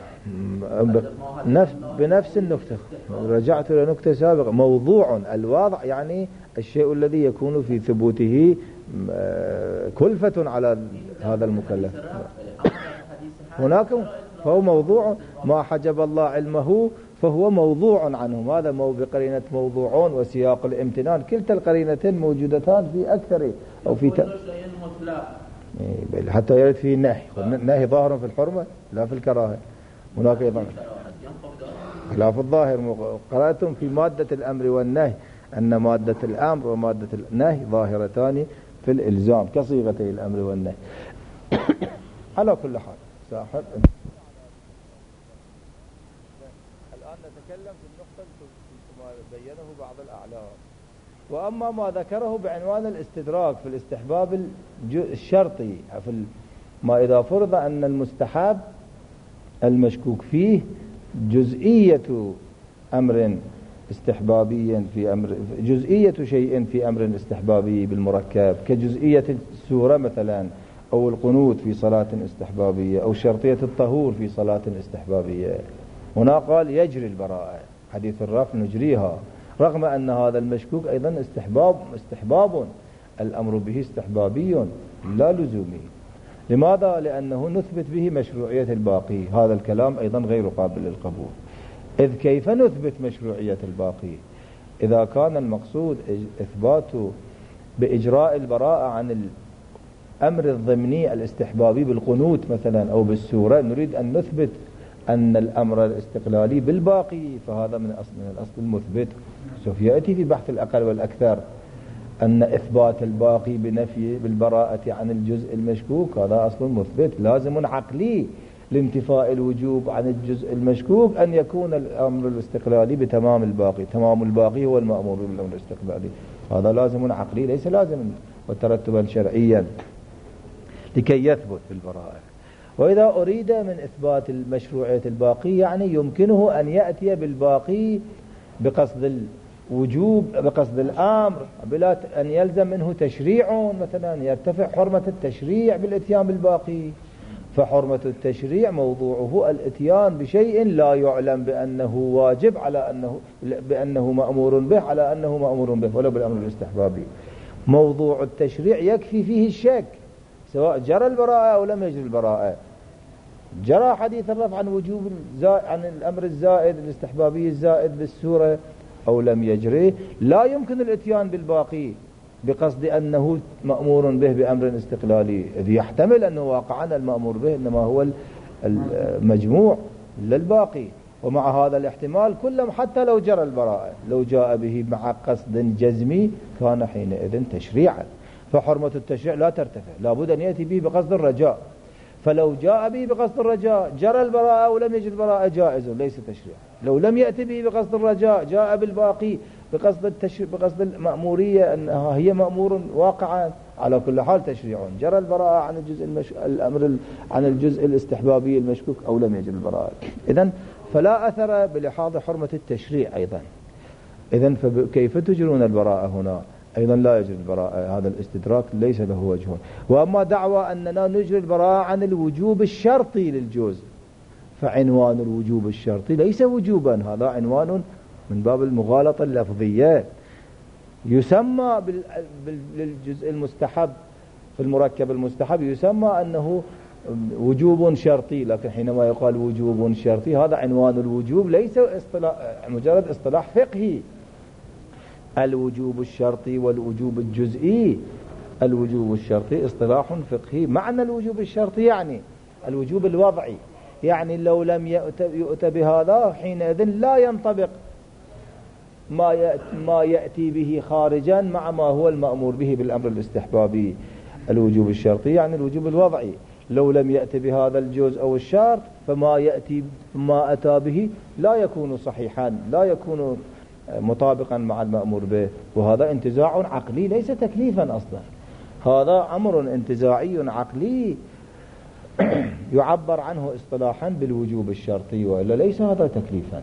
بنفس النكتة. رجعت إلى نكتة سابقة، موضوع الواضع يعني الشيء الذي يكون في ثبوته كلفة على هذا المكلف. هناك فهو موضوع ما حجب الله علمه فهو موضوع عنهم، هذا بقرينة موضوعون وسياق الامتنان، كلتا القرينتين موجودتان في أكثر أو في حتى يرد فيه النهي. النهي ظاهر في الحرمة لا في الكراهة. هناك أيضا خلاف الظاهر. قرأتم في مادة الأمر والنهي أن مادة الأمر ومادة النهي ظاهرتان في الإلزام كصيغتي الأمر والنهي. على كل حال صاحب الآن نتكلم في النقطة ما بينه بعض الأعلام. وأما ما ذكره بعنوان الاستدراك في الاستحباب الشرطي، ما إذا فرض أن المستحب المشكوك فيه جزئية أمر استحبابي في أمر، جزئية شيء في أمر استحبابي بالمركب، كجزئية السورة مثلا، أو القنوت في صلاة استحبابية، أو شرطية الطهور في صلاة استحبابية. هنا قال يجري البراءة، حديث الرفع نجريها، رغم أن هذا المشكوك أيضا استحباب الأمر به استحبابي لا لزومي. لماذا؟ لأنه نثبت به مشروعية الباقي. هذا الكلام أيضا غير قابل للقبول. إذ كيف نثبت مشروعية الباقي إذا كان المقصود إثبات بإجراء البراءة عن الأمر الضمني الاستحبابي بالقنوت مثلا أو بالسورة، نريد أن نثبت أن الأمر الاستقلالي بالباقي، فهذا من الأصل المثبت. سوف يأتي في بحث الأقل والأكثر أن إثبات الباقي بنفي بالبراءة عن الجزء المشكوك هذا أصل مثبت لازم عقلي لانتفاء الوجوب عن الجزء المشكوك، أن يكون الأمر الاستقلالي بتمام الباقي. تمام الباقي هو المأمور بالأمر الاستقلالي، هذا لازم عقلي ليس لازم وترتبا شرعيا لكي يثبت بالبراءة. وإذا أريد من إثبات المشروعية الباقي يعني يمكنه أن يأتي بالباقي بقصد الوجوب، بقصد الأمر، بلا أن يلزم منه تشريع مثلا، يرتفع حرمة التشريع بالإتيان بالباقي. فحرمة التشريع موضوعه الإتيان بشيء لا يعلم بأنه واجب على بأنه مأمور به على أنه مأمور به ولو بالأمر الاستحبابي. موضوع التشريع يكفي فيه الشك سواء جرى البراءة أو لم يجري البراءة. جرى حديث الرفع عن وجوب عن الأمر الزائد الاستحبابي الزائد بالسورة أو لم يجري، لا يمكن الاتيان بالباقي بقصد أنه مأمور به بأمر استقلالي، إذ يحتمل أنه واقعا المأمور به إنما هو المجموع للباقي. ومع هذا الاحتمال كلهم حتى لو جرى البراءة لو جاء به مع قصد جزمي كان حينئذ تشريعا. فحرمة التشريع لا ترتفع، لابد أن يأتي به بقصد الرجاء. فلو جاء به بقصد الرجاء جرى البراءة ولم يجد البراءة جائز ليس تشريع. لو لم يأتي به بقصد الرجاء جاء بالباقي بقصد بقصد المأمورية أنها هي مأمور واقعا، على كل حال تشريع. جرى البراءة عن الجزء الأمر عن الجزء الاستحبابي المشكوك أو لم يجد البراءة. إذن فلا أثر بلحاظ حرمة التشريع أيضا. إذن فكيف تجرون البراءة هنا؟ أيضا لا يجري البراءة. هذا الاستدراك ليس له وجه. وأما دعوى أننا نجري البراءة عن الوجوب الشرطي للجزء، فعنوان الوجوب الشرطي ليس وجوبا، هذا عنوان من باب المغالطة اللفظية. يسمى بالجزء المستحب في المركب المستحب يسمى أنه وجوب شرطي، لكن حينما يقال وجوب شرطي هذا عنوان الوجوب ليس مجرد اصطلاح فقهي. الوجوب الشرطي والوجوب الجزئي الوجوب الشرطي اصطلاح فقهي. معنى الوجوب الشرطي يعني الوجوب الوضعي، يعني لو لم يؤت بهذا حينئذ لا ينطبق ما يأتي به خارجا مع ما هو المأمور به بالأمر الاستحبابي. الوجوب الشرطي يعني الوجوب الوضعي، لو لم يأتي بهذا الجزء أو الشرط ما أتى به لا يكون صحيحا، لا يكون مطابقا مع المأمور به، وهذا انتزاع عقلي ليس تكليفا أصلا. هذا أمر انتزاعي عقلي يعبر عنه اصطلاحا بالوجوب الشرطي، وإلا ليس هذا تكليفا.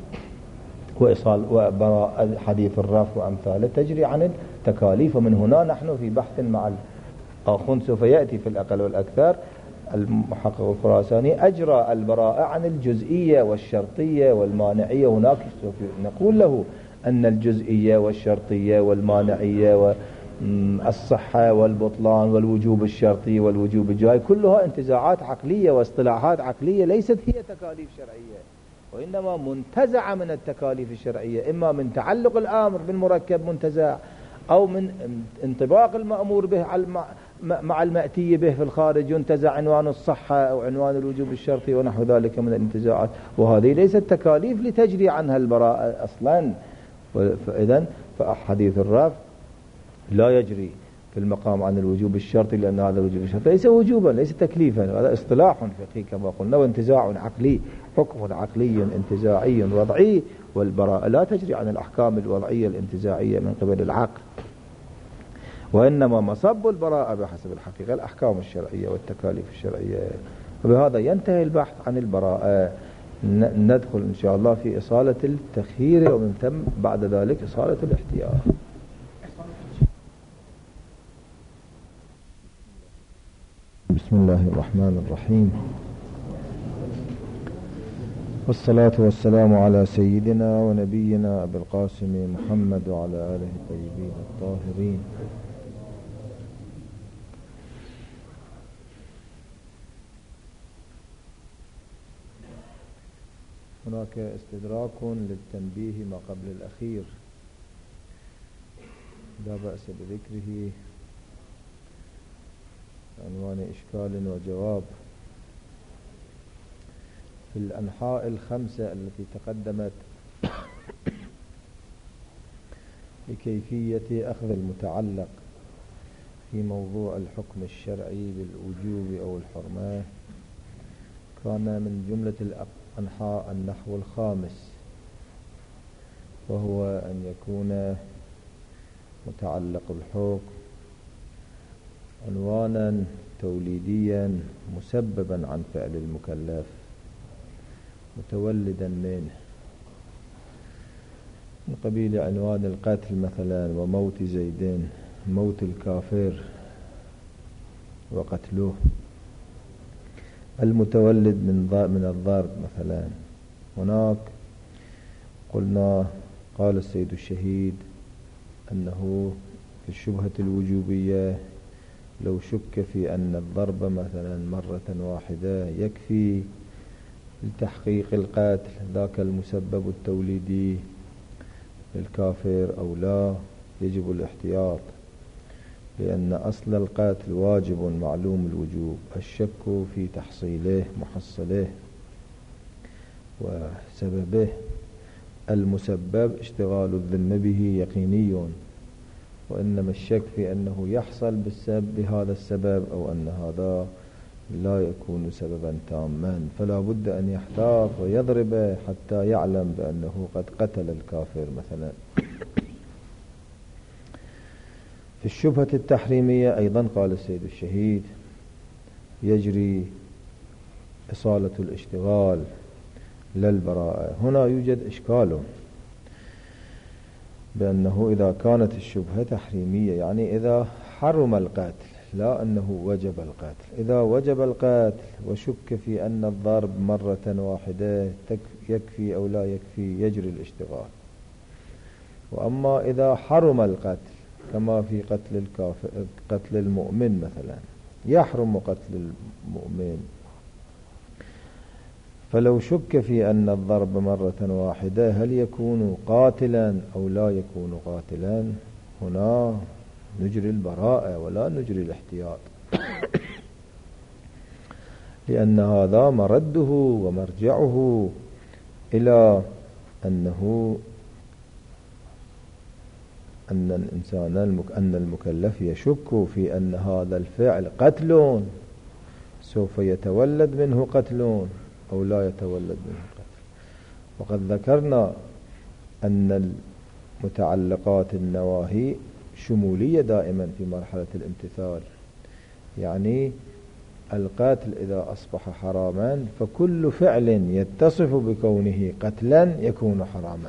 وبراء حديث الرفع وأمثاله تجري عن التكاليف. ومن هنا نحن في بحث مع الآخون سوف يأتي في الأقل والأكثر. المحقق الخراساني أجرى البراءة عن الجزئية والشرطية والمانعية. هناك سوف نقول له أن الجزئية والشرطية والمانعية والصحة والبطلان والوجوب الشرطي والوجوب الجائز كلها انتزاعات عقلية واصطلاحات عقلية، ليست هي تكاليف شرعية، وإنما منتزعة من التكاليف الشرعية، إما من تعلق الأمر بالمركب منتزع، أو من انطباق المأمور به مع المأتي به في الخارج ينتزع عنوان الصحة أو عنوان الوجوب الشرطي ونحو ذلك من الانتزاعات. وهذه ليست تكاليف لتجري عنها البراءة أصلا. فإذن فحديث الرفع لا يجري في المقام عن الوجوب الشرطي، لأن هذا الوجوب الشرطي ليس وجوبا ليس تكليفا، هذا اصطلاح فقهي كما قلنا، وانتزاع عقلي، حكم عقلي انتزاعي وضعي. والبراءة لا تجري عن الأحكام الوضعية الانتزاعية من قبل العقل، وإنما مصب البراءة بحسب الحقيقة الأحكام الشرعية والتكاليف الشرعية. وبهذا ينتهي البحث عن البراءة. ندخل إن شاء الله في إصالة التخيير، ومن ثم بعد ذلك إصالة الاحتياط. بسم الله الرحمن الرحيم، والصلاة والسلام على سيدنا ونبينا أبي القاسم محمد وعلى آله الطيبين الطاهرين. هناك استدراك للتنبيه ما قبل الأخير لا بأس بذكره، عنوان إشكال وجواب. في الأنحاء الخمسة التي تقدمت لكيفية أخذ المتعلق في موضوع الحكم الشرعي بالوجوب أو الحرمة، كان من جملة الأنحاء النحو الخامس، وهو أن يكون متعلق الحكم عنوانا توليديا مسببا عن فعل المكلف متولدا منه، من قبيل عنوان القتل مثلا، وموت زيدين، موت الكافر وقتله، المتولد من الضرب مثلا. هناك قلنا قال السيد الشهيد أنه في الشبهة الوجوبية لو شك في أن الضرب مثلا مرة واحدة يكفي لتحقيق القتل، ذاك المسبب التوليدي للكافر أو لا، يجب الاحتياط، لأن أصل القتل واجب معلوم الوجوب، الشك في تحصيله محصله وسببه. المسبب اشتغال الذمة به يقيني، وإنما الشك في أنه يحصل بهذا السبب أو أن هذا لا يكون سببا تاما، فلا بد أن يحتاط ويضرب حتى يعلم بأنه قد قتل الكافر مثلا. في الشبهة التحريمية أيضا قال السيد الشهيد يجري إصالة الاشتغال للبراءة. هنا يوجد إشكال، بأنه إذا كانت الشبهة تحريمية يعني إذا حرم القتل لا أنه وجب القتل، إذا وجب القتل وشك في أن الضرب مرة واحدة يكفي أو لا يكفي يجري الاشتغال. وأما إذا حرم القتل كما في قتل المؤمن مثلا، يحرم قتل المؤمن، فلو شك في أن الضرب مرة واحدة هل يكون قاتلا أو لا يكون قاتلا، هنا نجري البراءة ولا نجري الاحتياط لأن هذا مرده ومرجعه إلى أن المكلف يشك في أن هذا الفعل قتل سوف يتولد منه قتل أو لا يتولد منه قتل. وقد ذكرنا أن المتعلقات النواهي شمولية دائما في مرحلة الامتثال، يعني القتل إذا أصبح حراما فكل فعل يتصف بكونه قتلا يكون حراما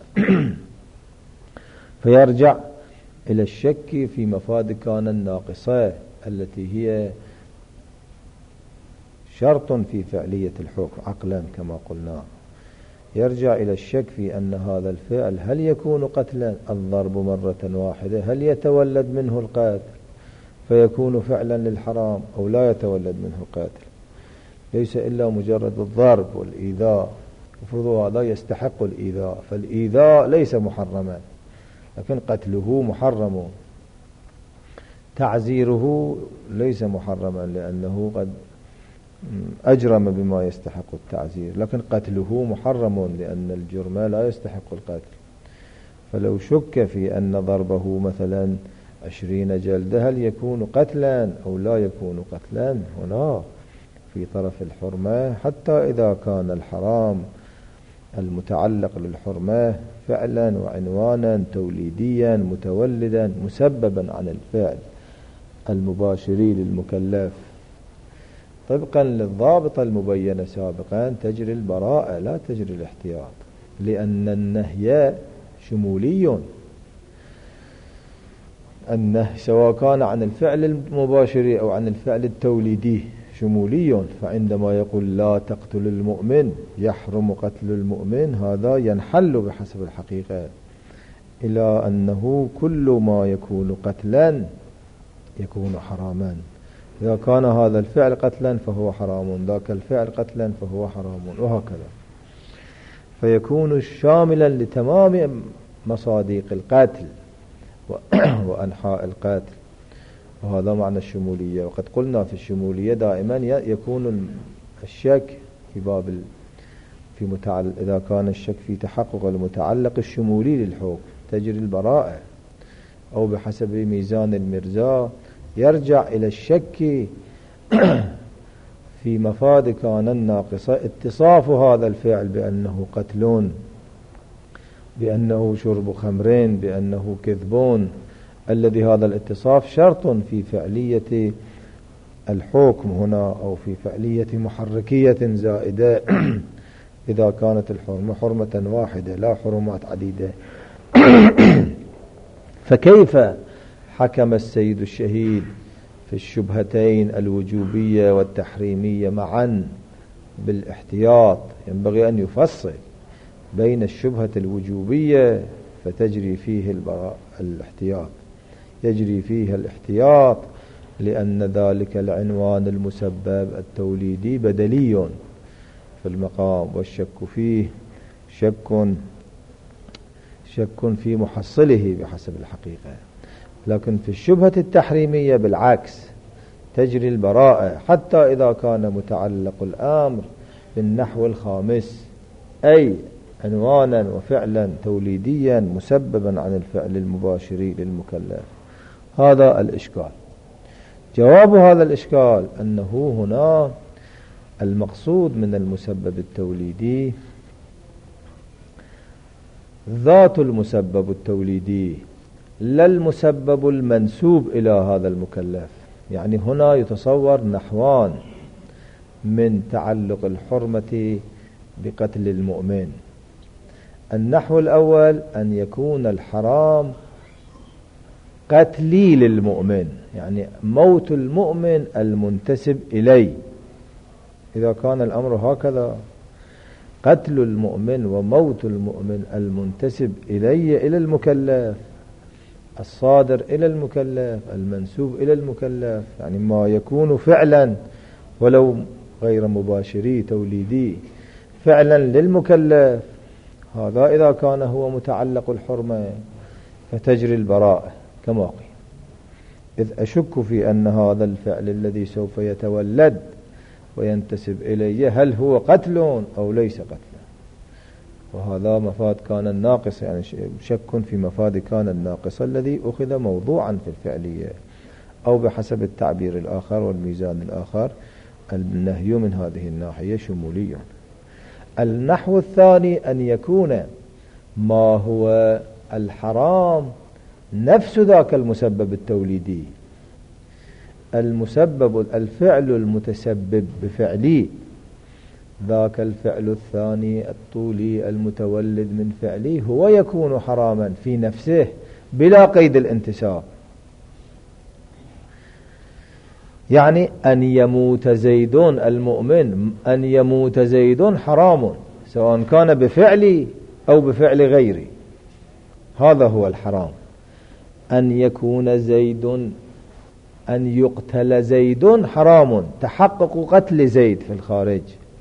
فيرجع إلى الشك في مفاد كان الناقصة التي هي شرط في فعلية الحكم عقلا كما قلنا. يرجع إلى الشك في أن هذا الفعل هل يكون قتلا، الضرب مرة واحدة هل يتولد منه القتل فيكون فعلا للحرام أو لا يتولد منه القتل، ليس إلا مجرد الضرب والإيذاء. وفرضوا هذا يستحق الإيذاء، فالإيذاء ليس محرما لكن قتله محرم، تعزيره ليس محرما لأنه قد أجرم بما يستحق التعزير، لكن قتله محرم لأن الجرم لا يستحق القتل. فلو شك في أن ضربه مثلا 20 جلدة هل يكون قتلا أو لا يكون قتلا، هنا في طرف الحرمة حتى إذا كان الحرام المتعلق للحرمة فعلا وعنوانا توليديا متولدا مسببا عن الفعل المباشري للمكلف طبقا للضابط المبين سابقا تجري البراءة لا تجري الاحتياط، لأن النهي شمولي. النهي سواء كان عن الفعل المباشر أو عن الفعل التوليدي شمولي، فعندما يقول لا تقتل المؤمن يحرم قتل المؤمن هذا ينحل بحسب الحقيقة إلى أنه كل ما يكون قتلا يكون حراما. إذا كان هذا الفعل قتلا فهو حرام، ذاك الفعل قتلا فهو حرام، وهكذا. فيكون شاملا لتمام مصادق القتل وأنحاء القتل، وهذا معنى الشمولية. وقد قلنا في الشمولية دائما يكون الشك في باب إذا كان الشك في تحقق المتعلق الشمولي للحكم تجري البراءة، أو بحسب ميزان المرزا يرجع إلى الشك في مفاد كان الناقصة اتصاف هذا الفعل بأنه قتلون، بأنه شرب خمرين، بأنه كذبون، الذي هذا الاتصاف شرط في فعلية الحكم هنا أو في فعلية محركية زائدة إذا كانت الحرمة حرمة واحدة لا حرمات عديدة. فكيف حكم السيد الشهيد في الشبهتين الوجوبية والتحريمية معا بالاحتياط؟ ينبغي أن يفصل بين الشبهة الوجوبية فتجري فيه الاحتياط، يجري فيها الاحتياط لأن ذلك العنوان المسبب التوليدي بدلي في المقام، والشك فيه شك في محصله بحسب الحقيقة. لكن في الشبهة التحريمية بالعكس تجري البراءة حتى إذا كان متعلق الأمر بالنحو الخامس، أي عنوانا وفعلا توليديا مسببا عن الفعل المباشر للمكلف. هذا الإشكال. جواب هذا الإشكال أنه هنا المقصود من المسبب التوليدي ذات المسبب التوليدي لا المسبب المنسوب إلى هذا المكلف. يعني هنا يتصور نحوان من تعلق الحرمة بقتل المؤمن. النحو الأول أن يكون الحرام قتلي للمؤمن، يعني موت المؤمن المنتسب إليه. إذا كان الأمر هكذا قتل المؤمن وموت المؤمن المنتسب إليه إلى المكلف، الصادر إلى المكلف، المنسوب إلى المكلف، يعني ما يكون فعلا ولو غير مباشري توليدي فعلا للمكلف، هذا إذا كان هو متعلق الحرمة فتجري البراءة كما قيل. إذ أشك في أن هذا الفعل الذي سوف يتولد وينتسب إليه هل هو قتل أو ليس قتل، وهذا مفاد كان الناقص، يعني شك في مفاد كان الناقص الذي أخذ موضوعا في الفعلية، أو بحسب التعبير الآخر والميزان الآخر النهي من هذه الناحية شمولي. النحو الثاني أن يكون ما هو الحرام نفس ذاك المسبب التوليدي، المسبب الفعل المتسبب بفعلي، ذاك الفعل الثاني الطولي المتولد من فعلي هو يكون حراما في نفسه بلا قيد الانتساب. يعني أن يموت زيد المؤمن، أن يموت زيد حرام سواء كان بفعلي أو بفعل غيري، هذا هو الحرام. أن يكون زيد، أن يقتل زيد حرام، تحقق قتل زيد في الخارج،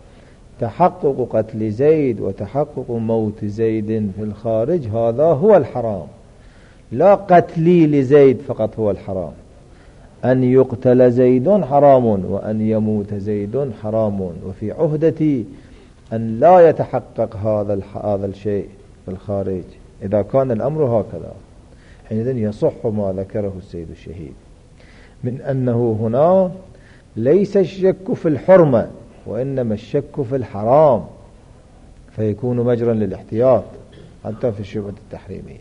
تحقق قتل زيد وتحقق موت زيد في الخارج هذا هو الحرام، لا قتلي لزيد فقط هو الحرام. أن يقتل زيد حرام وأن يموت زيد حرام، وفي عهدتي أن لا يتحقق هذا الشيء في الخارج. إذا كان الأمر هكذا حينئذ يصح ما ذكره السيد الشهيد من أنه هنا ليس الشك في الحرمة وإنما الشك في الحرام، فيكون مجرا للاحتياط حتى في الشبهة التحريمية.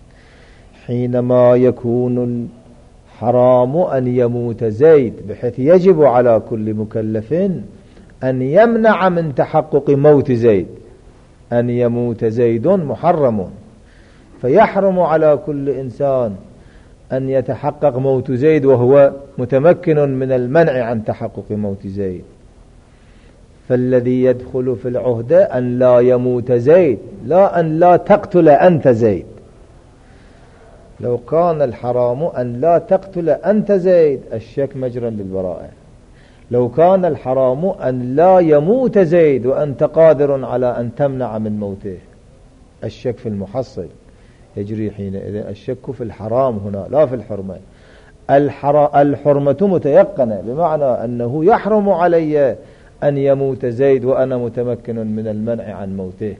حينما يكون الحرام أن يموت زيد بحيث يجب على كل مكلف أن يمنع من تحقق موت زيد، أن يموت زيد محرم، فيحرم على كل إنسان أن يتحقق موت زيد وهو متمكن من المنع عن تحقق موت زيد. فالذي يدخل في العهدة أن لا يموت زيد، لا أن لا تقتل أنت زيد. لو كان الحرام أن لا تقتل أنت زيد الشك مجرا للبراءة. لو كان الحرام أن لا يموت زيد وأنت قادر على أن تمنع من موته الشك في المحصل يجري حينئذ الشك في الحرام هنا لا في الحرمة. الحرمة متيقنة بمعنى أنه يحرم علي أن يموت زيد وأنا متمكن من المنع عن موته.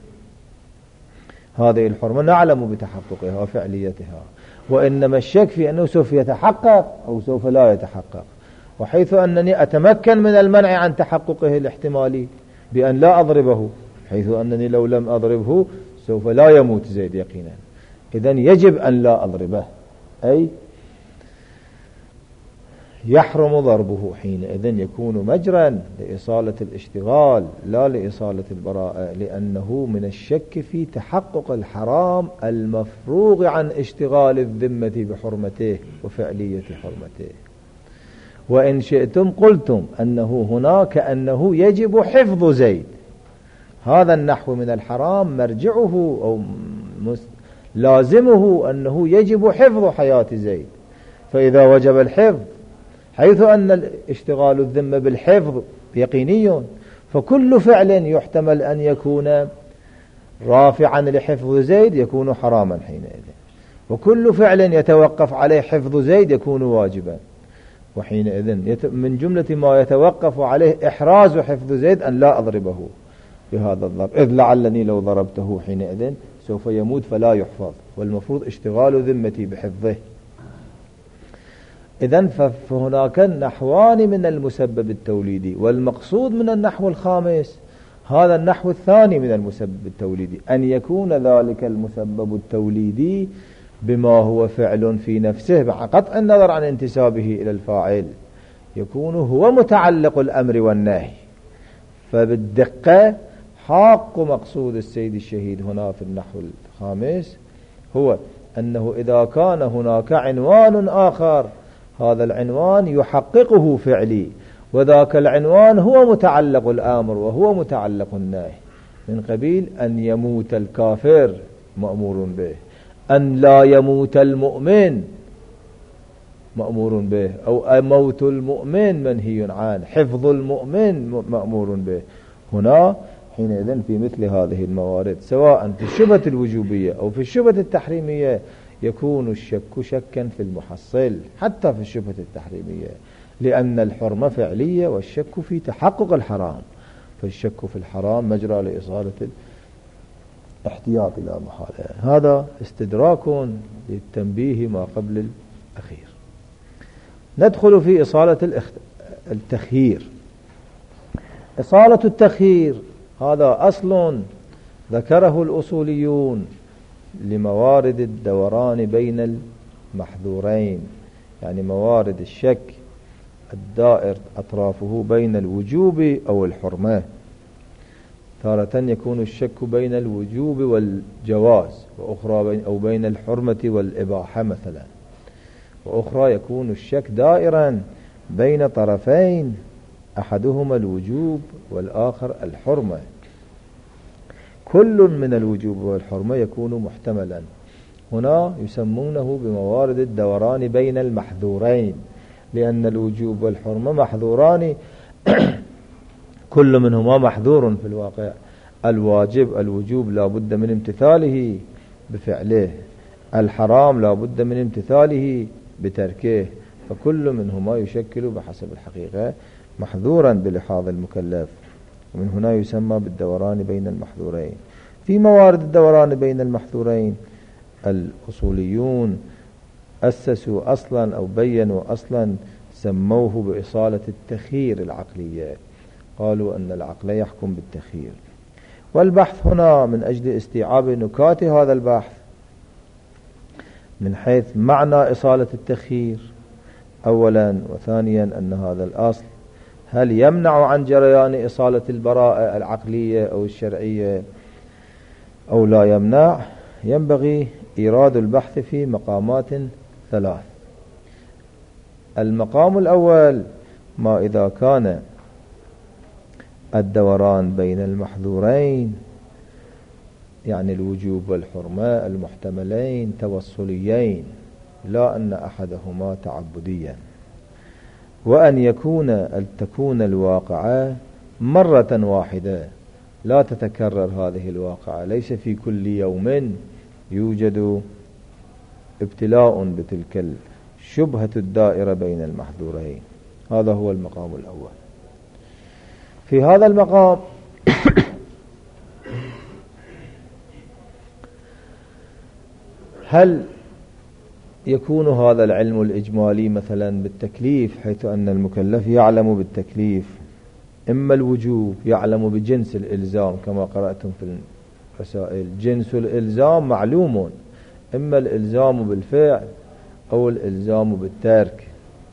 هذه الحرمة نعلم بتحققها وفعليتها، وإنما الشك في أنه سوف يتحقق أو سوف لا يتحقق، وحيث أنني أتمكن من المنع عن تحققه الاحتمالي بأن لا أضربه، حيث أنني لو لم أضربه سوف لا يموت زيد يقينا، إذن يجب أن لا أضربه، أي يحرم ضربه. حينئذ يكون مجرا لإصالة الاشتغال لا لإصالة البراءة، لأنه من الشك في تحقق الحرام المفروغ عن اشتغال الذمة بحرمته وفعلية حرمته. وإن شئتم قلتم أنه هناك أنه يجب حفظ زيد، هذا النحو من الحرام مرجعه أو لازمه أنه يجب حفظ حياة زيد. فإذا وجب الحفظ حيث أن اشتغال الذمة بالحفظ يقيني، فكل فعل يحتمل أن يكون رافعا لحفظ زيد يكون حراما حينئذ، وكل فعل يتوقف عليه حفظ زيد يكون واجبا. وحينئذ من جملة ما يتوقف عليه إحراز حفظ زيد أن لا أضربه بهذا الضرب، إذ لعلني لو ضربته حينئذ سوف يموت فلا يحفظ، والمفروض اشتغال ذمتي بحفظه. إذن فهناك نحوان من المسبب التوليدي، والمقصود من النحو الخامس هذا النحو الثاني من المسبب التوليدي، أن يكون ذلك المسبب التوليدي بما هو فعل في نفسه مع قطع النظر عن انتسابه إلى الفاعل، يكون هو متعلق الأمر والنهي. فبالدقة حق مقصود السيد الشهيد هنا في النحو الخامس هو أنه إذا كان هناك عنوان آخر هذا العنوان يحققه فعلي، وذاك العنوان هو متعلق الأمر وهو متعلق النهي، من قبيل أن يموت الكافر مأمور به، أن لا يموت المؤمن مأمور به، أو موت المؤمن منهي عنه، حفظ المؤمن مأمور به. هنا حينئذ في مثل هذه الموارد سواء في الشبهة الوجوبية أو في الشبهة التحريمية يكون الشك شكا في المحصل حتى في الشبهة التحريمية، لأن الحرمة فعلية والشك في تحقق الحرام، فالشك في الحرام مجرى لإصالة الاحتياط إلى محالة. هذا استدراك للتنبيه ما قبل الأخير. ندخل في إصالة التخيير. إصالة التخيير هذا أصل ذكره الأصوليون لموارد الدوران بين المحذورين، يعني موارد الشك الدائر أطرافه بين الوجوب أو الحرمة. تارة يكون الشك بين الوجوب والجواز، وأخرى أو بين الحرمة والإباحة مثلا، وأخرى يكون الشك دائرا بين طرفين أحدهما الوجوب والآخر الحرمة. كل من الوجوب والحرمة يكون محتملا. هنا يسمونه بموارد الدوران بين المحذورين، لأن الوجوب والحرمة محذوران كل منهما محذور في الواقع. الوجوب لا بد من امتثاله بفعله، الحرام لا بد من امتثاله بتركه، فكل منهما يشكل بحسب الحقيقة محذورا بلحاظ المكلف، ومن هنا يسمى بالدوران بين المحذورين. في موارد الدوران بين المحذورين الأصوليون أسسوا أصلا أو بينوا أصلا سموه بإصالة التخيير العقلية، قالوا أن العقل يحكم بالتخيير. والبحث هنا من أجل استيعاب نكات هذا البحث من حيث معنى إصالة التخيير أولا، وثانيا أن هذا الأصل هل يمنع عن جريان إصالة البراءة العقلية أو الشرعية أو لا يمنع. ينبغي إيراد البحث في مقامات ثلاث. المقام الأول ما إذا كان الدوران بين المحذورين يعني الوجوب والحرمة المحتملين توصليين، لا أن أحدهما تعبديا، وأن تكون الواقعة مرة واحدة لا تتكرر هذه الواقعة، ليس في كل يوم يوجد ابتلاء بتلك الشبهة الدائرة بين المحذورين. هذا هو المقام الأول. في هذا المقام هل يكون هذا العلم الإجمالي مثلا بالتكليف، حيث أن المكلف يعلم بالتكليف إما الوجوب يعلم بجنس الإلزام كما قرأتم في الرسائل، جنس الإلزام معلوم، إما الإلزام بالفعل أو الإلزام بالترك،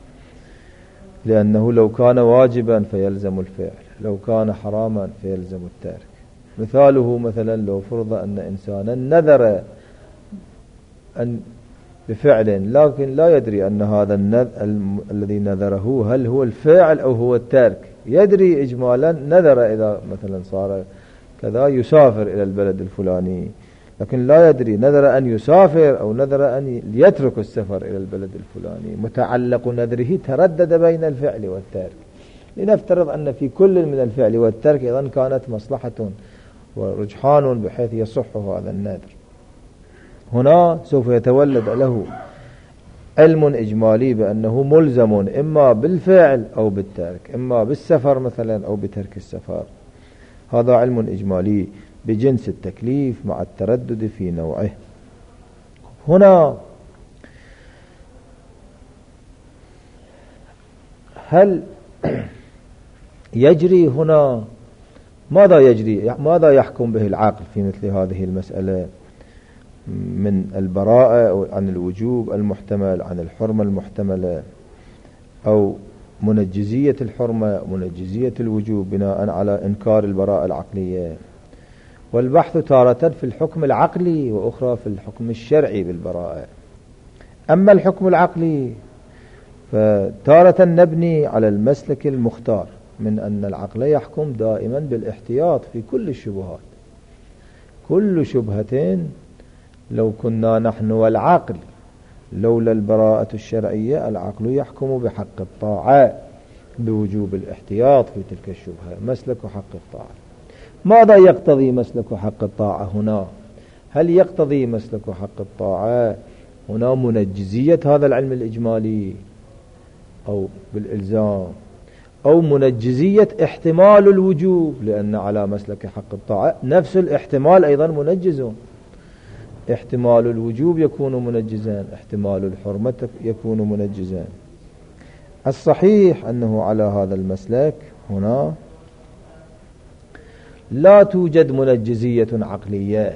لأنه لو كان واجبا فيلزم الفعل، لو كان حراما فيلزم الترك. مثاله مثلا لو فرض أن إنسانا نذر أن بفعل لكن لا يدري أن هذا الذي نذره هل هو الفعل أو هو الترك، يدري إجمالا نذر إذا مثلا صار كذا يسافر إلى البلد الفلاني، لكن لا يدري نذر أن يسافر أو نذر أن يترك السفر إلى البلد الفلاني. متعلق نذره تردد بين الفعل والترك. لنفترض أن في كل من الفعل والترك إذن كانت مصلحة ورجحان بحيث يصح هذا النذر. هنا سوف يتولد له علم إجمالي بأنه ملزم إما بالفعل أو بالترك، إما بالسفر مثلا أو بترك السفر. هذا علم إجمالي بجنس التكليف مع التردد في نوعه. هنا هل يجري هنا ماذا يحكم به العقل في مثل هذه المسألة من البراءة أو عن الوجوب المحتمل، عن الحرمة المحتملة، أو منجزية الحرمة منجزية الوجوب بناء على إنكار البراءة العقلية. والبحث تارة في الحكم العقلي وأخرى في الحكم الشرعي بالبراءة. أما الحكم العقلي فتارة نبني على المسلك المختار من أن العقل يحكم دائما بالاحتياط في كل الشبهات. كل شبهة لو كنا نحن والعقل لولا البراءة الشرعية العقل يحكم بحق الطاعة بوجوب الاحتياط في تلك الشبهة، مسلك حق الطاعة. ماذا يقتضي مسلك حق الطاعة هنا؟ هل يقتضي مسلك حق الطاعة هنا منجزية هذا العلم الإجمالي أو بالإلزام، أو منجزية احتمال الوجوب، لأن على مسلك حق الطاعة نفس الاحتمال أيضا منجز. احتمال الوجوب يكون منجزا، احتمال الحرمة يكون منجزا. الصحيح أنه على هذا المسلك هنا لا توجد منجزية عقلية،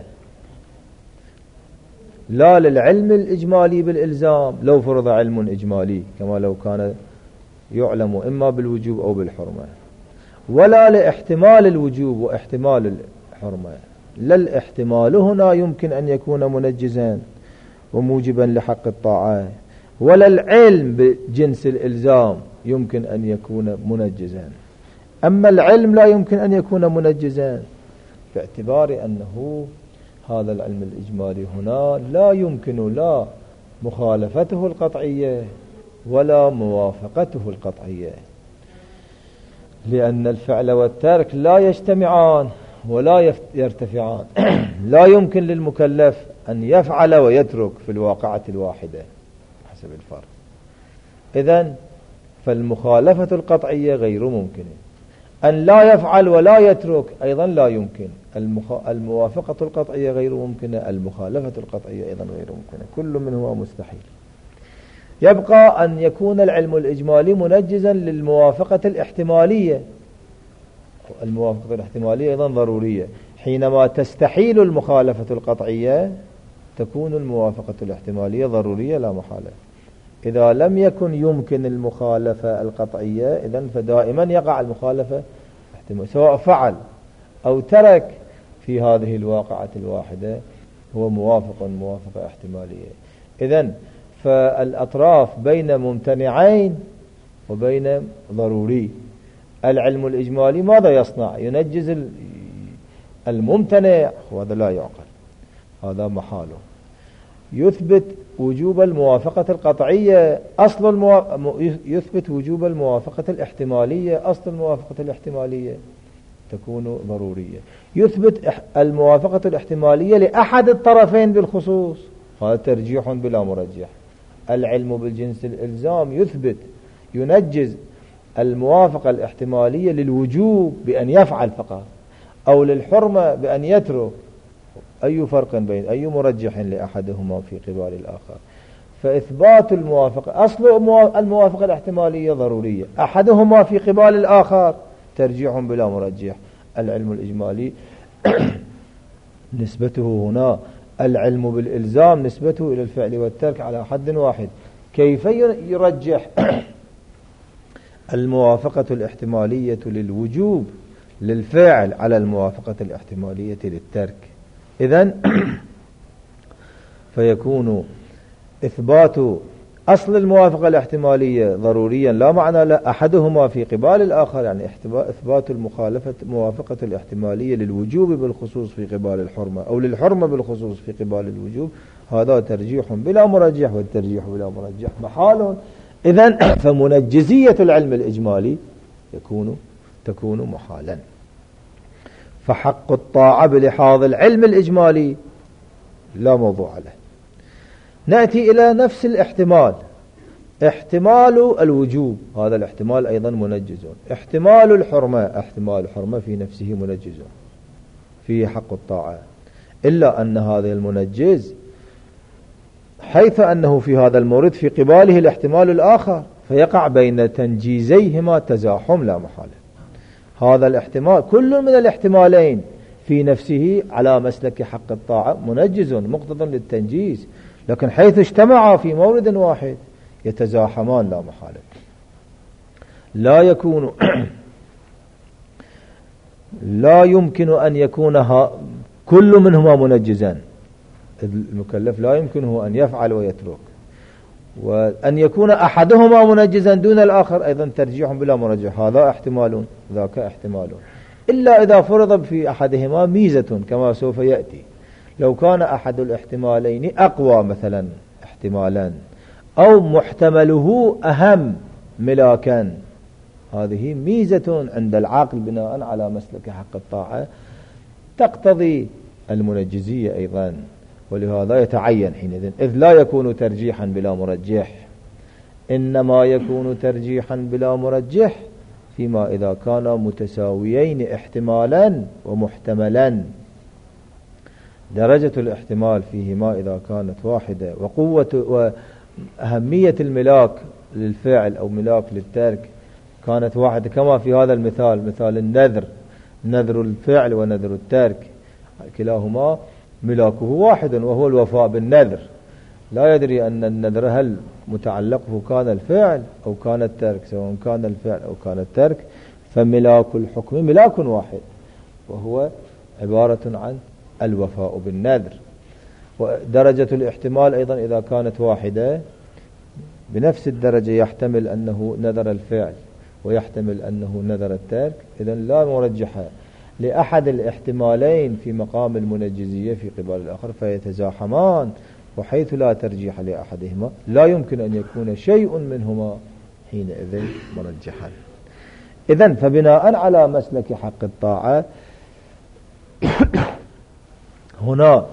لا للعلم الإجمالي بالإلزام لو فرض علم إجمالي كما لو كان يعلم إما بالوجوب أو بالحرمة، ولا لاحتمال الوجوب واحتمال الحرمة. لا الاحتمال هنا يمكن أن يكون منجزا وموجبا لحق الطاعة، ولا العلم بجنس الإلزام يمكن أن يكون منجزا. أما العلم لا يمكن أن يكون منجزا باعتبار أنه هذا العلم الإجمالي هنا لا يمكن لا مخالفته القطعية ولا موافقته القطعية، لأن الفعل والترك لا يجتمعان ولا يرتفعان. لا يمكن للمكلف أن يفعل ويترك في الواقعة الواحدة حسب الفرق. إذن فالمخالفة القطعية غير ممكنة. أن لا يفعل ولا يترك أيضا لا يمكن. الموافقة القطعية غير ممكنة، المخالفة القطعية أيضا غير ممكنة، كل منهما مستحيل. يبقى أن يكون العلم الإجمالي منجزا للموافقة الاحتمالية. الموافقة الاحتمالية أيضا ضرورية. حينما تستحيل المخالفة القطعية تكون الموافقة الاحتمالية ضرورية لا محالة. إذا لم يكن يمكن المخالفة القطعية إذن فدائما يقع المخالفة احتمالية، سواء فعل أو ترك في هذه الواقعة الواحدة هو موافقة احتمالية. إذن فالأطراف بين ممتنعين وبين ضروري. العلم الإجمالي ماذا يصنع؟ ينجز الممتنع، وهذا لا يعقل، هذا محاله. يثبت وجوب الموافقة القطعية، يثبت وجوب الموافقة الاحتمالية، أصل الموافقة الاحتمالية تكون ضرورية. يثبت الموافقة الاحتمالية لأحد الطرفين بالخصوص، هذا ترجيح بلا مرجح. العلم بالجنس الإلزام ينجز الموافقة الاحتمالية للوجوب بأن يفعل فقط، أو للحرمة بأن يترك. أي فرق بين أي مرجح لأحدهما في قبال الآخر؟ فإثبات الموافقة، أصل الموافقة الاحتمالية ضرورية، أحدهما في قبال الآخر ترجيح بلا مرجح. العلم الإجمالي نسبته هنا العلم بالإلزام نسبته إلى الفعل والترك على حد واحد. كيف يرجح الموافقة الاحتمالية للوجوب للفعل على الموافقة الاحتمالية للترك؟ إذن فيكون إثبات أصل الموافقة الاحتمالية ضروريا لا معنى لا أحدهما في قبال الآخر، يعني إثبات موافقة الاحتمالية للوجوب بالخصوص في قبال الحرمة أو للحرمة بالخصوص في قبال الوجوب، هذا ترجيح بلا مرجح، والترجيح بلا مرجح محال. إذن فمنجزية العلم الإجمالي تكون محالا. فحق الطاعة بلحاظ العلم الإجمالي لا موضوع له. نأتي إلى نفس الاحتمال، احتمال الوجوب، هذا الاحتمال أيضا منجز. احتمال الحرمة في نفسه منجز فيه حق الطاعة، إلا أن هذا المنجز حيث أنه في هذا المورد في قباله الاحتمال الآخر، فيقع بين تنجيزيهما تزاحم لا محالة. هذا الاحتمال كل من الاحتمالين في نفسه على مسلك حق الطاعة منجز مقتض للتنجيز، لكن حيث اجتمعا في مورد واحد يتزاحمان لا محالة. لا يمكن أن يكون كل منهما منجزا. المكلف لا يمكنه أن يفعل ويترك، وأن يكون أحدهما منجزا دون الآخر أيضا ترجيح بلا مرجح، هذا احتمال ذاك احتمال، إلا إذا فرض في أحدهما ميزة كما سوف يأتي. لو كان أحد الاحتمالين أقوى مثلا احتمالا، أو محتمله أهم ملاكا، هذه ميزة عند العاقل بناء على مسلك حق الطاعة تقتضي المنجزية أيضا، ولهذا يتعين حينئذ، إذ لا يكون ترجيحا بلا مرجح، إنما يكون ترجيحا بلا مرجح فيما إذا كانا متساويين احتمالا ومحتملا. درجة الاحتمال فيهما إذا كانت واحدة، وقوة وأهمية الملاك للفعل أو ملاك للترك كانت واحدة، كما في هذا المثال، مثال النذر، نذر الفعل ونذر الترك، كلاهما ملاكه واحد وهو الوفاء بالنذر. لا يدري أن النذر هل متعلقه كان الفعل أو كان الترك، سواء كان الفعل أو كان الترك، فملاك الحكم ملاك واحد وهو عبارة عن الوفاء بالنذر. ودرجة الاحتمال أيضا إذا كانت واحدة بنفس الدرجة، يحتمل أنه نذر الفعل ويحتمل أنه نذر الترك، إذن لا مرجح لأحد الاحتمالين في مقام المنجزية في قبال الآخر فيتزاحمان، وحيث لا ترجيح لأحدهما لا يمكن أن يكون شيء منهما حينئذ مرجحا. إذن فبناء على مسلك حق الطاعة هنا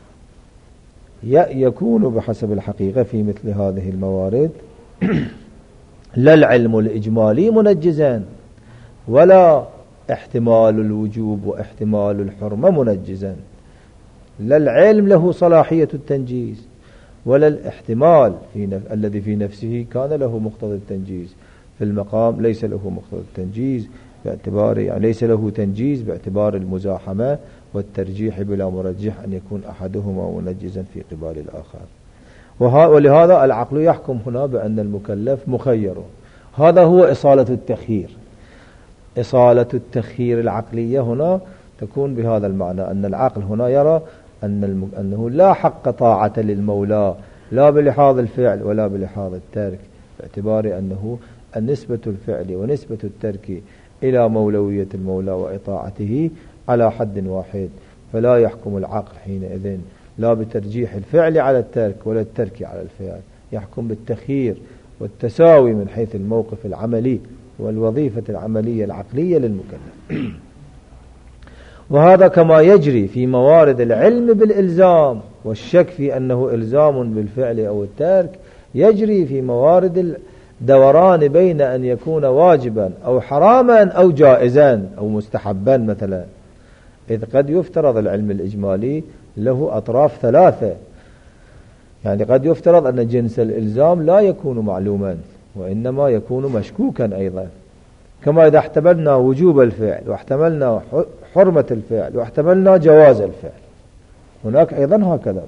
يكون بحسب الحقيقة في مثل هذه الموارد لا العلم الإجمالي منجزان، ولا احتمال الوجوب واحتمال الحرمة منجزا. لا العلم له صلاحية التنجيز، ولا الاحتمال الذي في نفسه كان له مقتضى التنجيز في المقام ليس له مقتضى التنجيز باعتبار، يعني ليس له تنجيز باعتبار المزاحمة والترجيح بلا مرجح أن يكون أحدهما منجزا في قبال الآخر. ولهذا العقل يحكم هنا بأن المكلف مخير. هذا هو إصالة التخيير. إصالة التخيير العقلية هنا تكون بهذا المعنى، أن العقل هنا يرى أنه لا حق طاعة للمولى لا بلحاظ الفعل ولا بلحاظ الترك، باعتبار أنه النسبة الفعل ونسبة الترك إلى مولوية المولى وإطاعته على حد واحد، فلا يحكم العقل حينئذ لا بترجيح الفعل على الترك ولا الترك على الفعل، يحكم بالتخيير والتساوي من حيث الموقف العملي والوظيفة العملية العقلية للمكلف. وهذا كما يجري في موارد العلم بالإلزام والشك في أنه إلزام بالفعل أو الترك، يجري في موارد الدوران بين أن يكون واجبا أو حراما أو جائزا أو مستحبا مثلا، إذ قد يفترض العلم الإجمالي له أطراف ثلاثة. يعني قد يفترض أن جنس الإلزام لا يكون معلوما وإنما يكون مشكوكا أيضا، كما إذا احتملنا وجوب الفعل واحتملنا حرمة الفعل واحتملنا جواز الفعل، هناك أيضا هكذا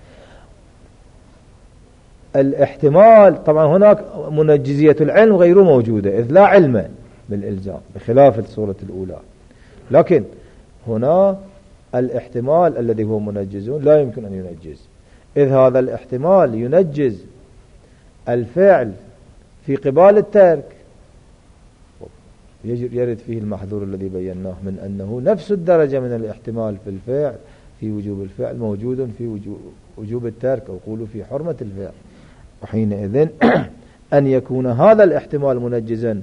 الاحتمال. طبعا هناك منجزية العلم غير موجودة، إذ لا علم بالإلزام بخلاف الصورة الأولى، لكن هنا الاحتمال الذي هو منجزون لا يمكن أن ينجز، إذ هذا الاحتمال ينجز الفعل في قبال الترك، يرد فيه المحذور الذي بيناه من أنه نفس الدرجة من الاحتمال في الفعل في وجوب الفعل موجود في وجوب الترك، أو قولوا في حرمة الفعل. وحينئذ أن يكون هذا الاحتمال منجزا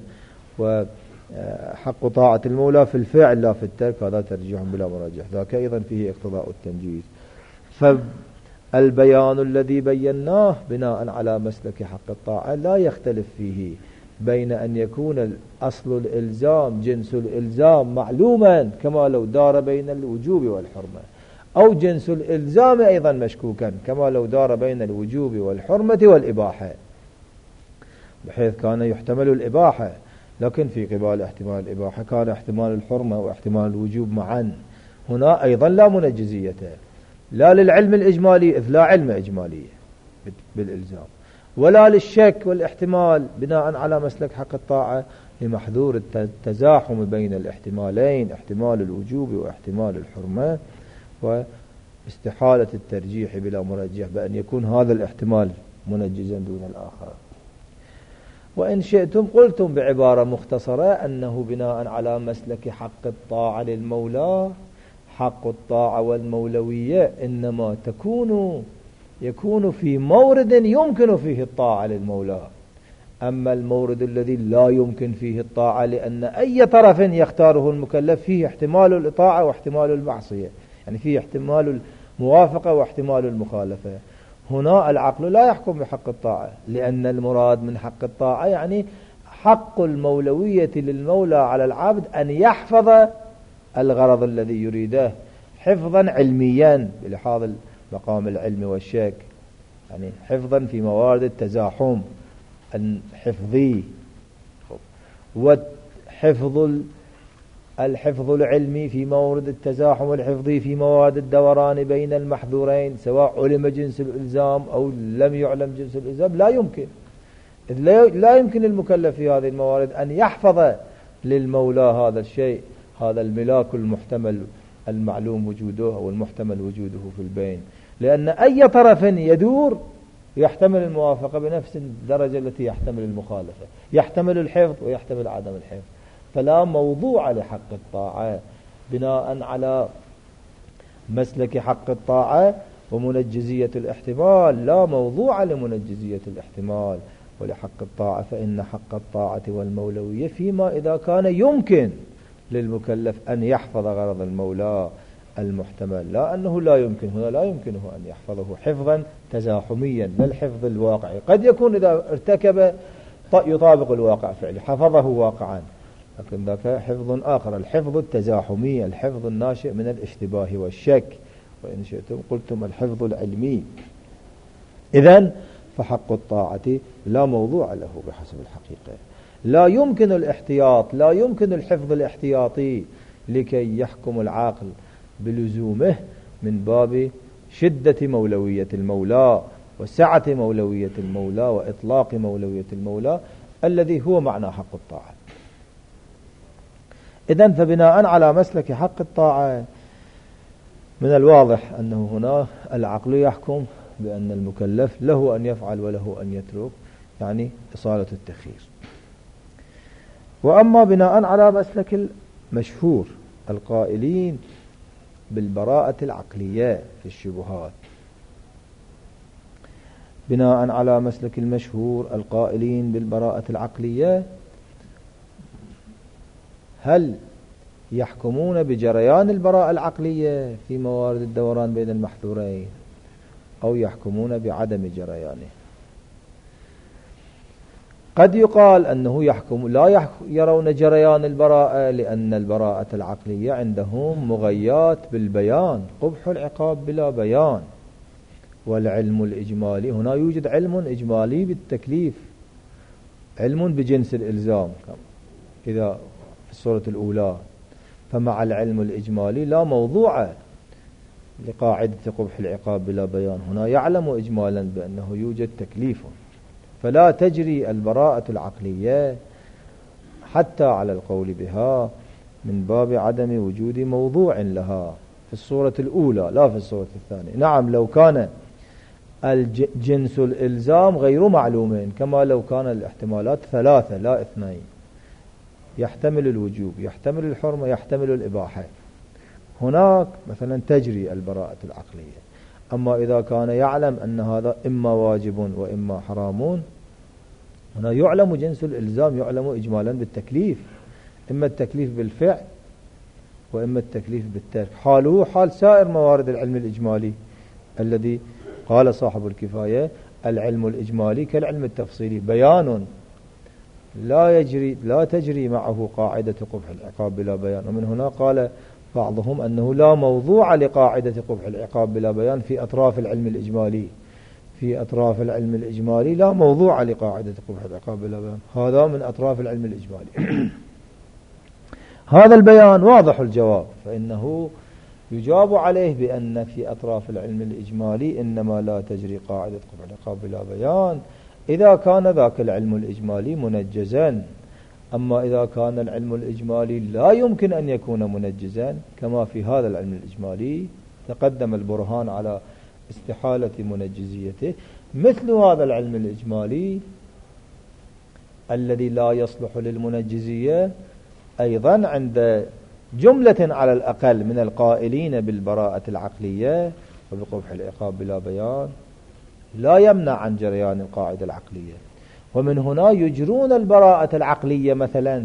وحق طاعة المولى في الفعل لا في الترك، هذا ترجيح بلا مرجح، ذاك أيضا فيه اقتضاء التنجيز. فالبيان الذي بيناه بناء على مسلك حق الطاعة لا يختلف فيه بين أن يكون أصل الإلزام جنس الإلزام معلوما كما لو دار بين الوجوب والحرمة، أو جنس الإلزام أيضا مشكوكا كما لو دار بين الوجوب والحرمة والإباحة، بحيث كان يحتمل الإباحة لكن في قبال احتمال الإباحة كان احتمال الحرمة واحتمال الوجوب معا. هنا أيضا لا منجزية لا للعلم الإجمالي إذ لا علم إجمالي بالإلزام، ولا للشك والاحتمال بناء على مسلك حق الطاعة لمحذور التزاحم بين الاحتمالين، احتمال الوجوب واحتمال الحرمة، واستحالة الترجيح بلا مرجح بأن يكون هذا الاحتمال منجزا دون الآخر. وإن شئتم قلتم بعبارة مختصرة أنه بناء على مسلك حق الطاعة للمولى حق الطاعة والمولوية إنما يكون في مورد يمكن فيه الطاعة للمولى، أما المورد الذي لا يمكن فيه الطاعة لأن أي طرف يختاره المكلف فيه احتمال الإطاعة واحتمال المعصية، يعني فيه احتمال موافقة واحتمال المخالفة. هنا العقل لا يحكم بحق الطاعة، لأن المراد من حق الطاعة يعني حق المولوية للمولى على العبد أن يحفظ الغرض الذي يريده حفظا علميا بلحاظ مقام العلم والشك، يعني حفظا في موارد التزاحم الحفظي، الحفظ العلمي في مورد التزاحم الحفظي في مواد الدوران بين المحذورين، سواء علم جنس الإلزام أو لم يعلم جنس الإلزام لا يمكن، لا يمكن المكلف في هذه الموارد أن يحفظ للمولى هذا الشيء، هذا الملاك المحتمل المعلوم وجوده أو المحتمل وجوده في البين، لأن أي طرف يدور يحتمل الموافقة بنفس الدرجة التي يحتمل المخالفة، يحتمل الحفظ ويحتمل عدم الحفظ. فلا موضوع لحق الطاعة بناء على مسلك حق الطاعة ومنجزية الاحتمال، لا موضوع لمنجزية الاحتمال ولحق الطاعة، فإن حق الطاعة والمولوية فيما إذا كان يمكن للمكلف أن يحفظ غرض المولى المحتمل، لا أنه لا يمكن، هنا لا يمكنه أن يحفظه حفظا تزاحميا لا الحفظ الواقعي، قد يكون إذا ارتكب يطابق الواقع فعلي حفظه واقعا، لكن ذاك حفظ آخر، الحفظ التزاحمي، الحفظ الناشئ من الاشتباه والشك، وإن شئتم قلتم الحفظ العلمي. إذن فحق الطاعة لا موضوع له بحسب الحقيقة، لا يمكن الاحتياط، لا يمكن الحفظ الاحتياطي لكي يحكم العاقل بلزومه من باب شدة مولوية المولى وسعة مولوية المولى وإطلاق مولوية المولى الذي هو معنى حق الطاعة. إذن فبناء على مسلك حق الطاعة من الواضح أنه هنا العقل يحكم بأن المكلف له أن يفعل وله أن يترك، يعني إصالة التخيير. وأما بناء على مسلك المشهور القائلين بالبراءة العقلية في الشبهات، بناء على مسلك المشهور القائلين بالبراءة العقلية، هل يحكمون بجريان البراءة العقلية في موارد الدوران بين المحذورين أو يحكمون بعدم جريانه؟ قد يقال أنه لا يرون جريان البراءة لأن البراءة العقلية عندهم مغيات بالبيان، قبح العقاب بلا بيان، والعلم الإجمالي هنا يوجد علم إجمالي بالتكليف، علم بجنس الإلزام إذا في الصورة الأولى، فمع العلم الإجمالي لا موضوع لقاعدة قبح العقاب بلا بيان، هنا يعلم إجمالا بأنه يوجد تكليف، فلا تجري البراءة العقلية حتى على القول بها من باب عدم وجود موضوع لها في الصورة الأولى لا في الصورة الثانية. نعم لو كان الجنس الإلزام غير معلومين، كما لو كان الاحتمالات 3 لا 2، يحتمل الوجوب يحتمل الحرمة يحتمل الإباحة، هناك مثلا تجري البراءة العقلية. أما إذا كان يعلم أن هذا إما واجب وإما حرام، هنا يعلم جنس الإلزام، يعلم إجمالا بالتكليف، إما التكليف بالفعل وإما التكليف بالترك، حاله حال سائر موارد العلم الإجمالي الذي قال صاحب الكفاية العلم الإجمالي كالعلم التفصيلي، بيان لا تجري معه قاعدة قبح العقاب بلا بيان. ومن هنا قال بعضهم أنه لا موضوع لقاعدة قبح العقاب بلا بيان في أطراف العلم الإجمالي، في أطراف العلم الإجمالي لا موضوع لقاعدة قبح العقاب بلا بيان، هذا من أطراف العلم الإجمالي. هذا البيان واضح الجواب، فإنه يجاب عليه بأن في أطراف العلم الإجمالي إنما لا تجري قاعدة قبح العقاب بلا بيان إذا كان ذاك العلم الإجمالي منجزا. أما إذا كان العلم الإجمالي لا يمكن أن يكون منجزا كما في هذا العلم الإجمالي، تقدم البرهان على استحالة منجزيته، مثل هذا العلم الإجمالي الذي لا يصلح للمنجزية أيضا عند جملة على الأقل من القائلين بالبراءة العقلية وبقبح العقاب بلا بيان لا يمنع عن جريان القاعدة العقلية. ومن هنا يجرون البراءة العقلية مثلا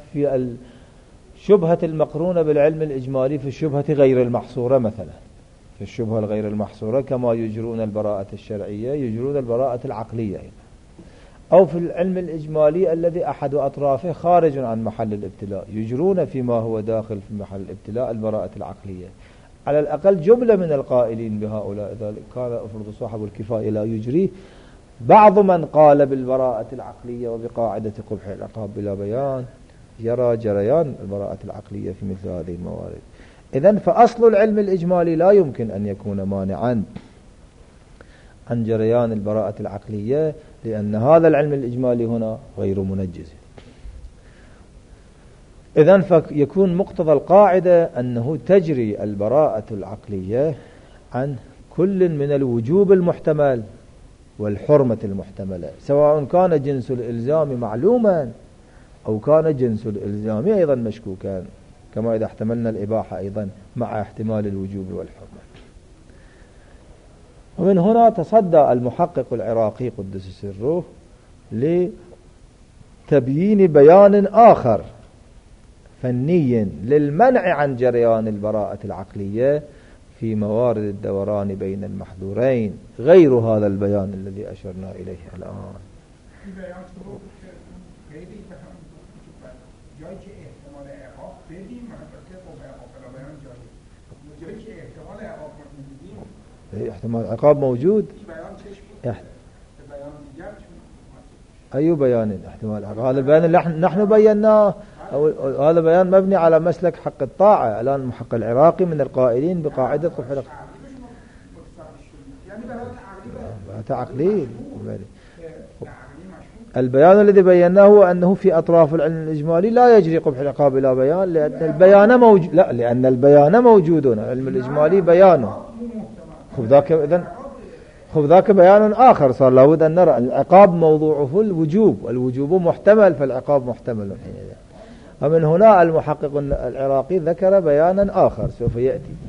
في الشبهة المقرونة بالعلم الإجمالي في الشبهة غير المحصورة مثلا، في الشبهة الغير المحصورة، كما يجرون البراءة الشرعية يجرون البراءة العقلية، أو في العلم الإجمالي الذي أحد أطرافه خارج عن محل الابتلاء يجرون فيما هو داخل في محل الابتلاء البراءة العقلية. على الأقل جملة من القائلين بهؤلاء ذلك كان أفرض صاحب الكفاية لا يجريه. بعض من قال بالبراءة العقلية وبقاعدة قبح العقاب بلا بيان يرى جريان البراءة العقلية في مثل هذه الموارد. إذن فأصل العلم الإجمالي لا يمكن أن يكون مانعا عن جريان البراءة العقلية، لأن هذا العلم الإجمالي هنا غير منجز. إذن فيكون مقتضى القاعدة أنه تجري البراءة العقلية عن كل من الوجوب المحتمل والحرمة المحتملة، سواء كان جنس الإلزام معلوما أو كان جنس الإلزام أيضا مشكوكا، كما إذا احتملنا الإباحة أيضا مع احتمال الوجوب والحرمة. ومن هنا تصدى المحقق العراقي قدس سره لتبيين بيان آخر فني للمنع عن جريان البراءة العقلية في موارد الدوران بين المحظورين، غير هذا البيان الذي أشرنا إليه الآن. احتمال عقاب موجود. أي بيان احتمال عقاب؟ هذا البيان اللي نحن بيناه، هذا بيان مبني على مسلك حق الطاعة. الآن المحقق العراقي من القائلين بقاعدة قبح العقاب تعقليل. البيان الذي بيناه هو أنه في أطراف العلم الإجمالي لا يجري قبح العقاب إلى بيان، لأن البيان موجود. لا، لأن البيان موجود. العلم الإجمالي بيانه. خذ ذاك بيان آخر صار لابد أن نرى العقاب موضوعه الوجوب، والوجوب محتمل فالعقاب محتمل حينئذ. ومن هنا المحقق العراقي ذكر بيانا آخر سوف يأتي.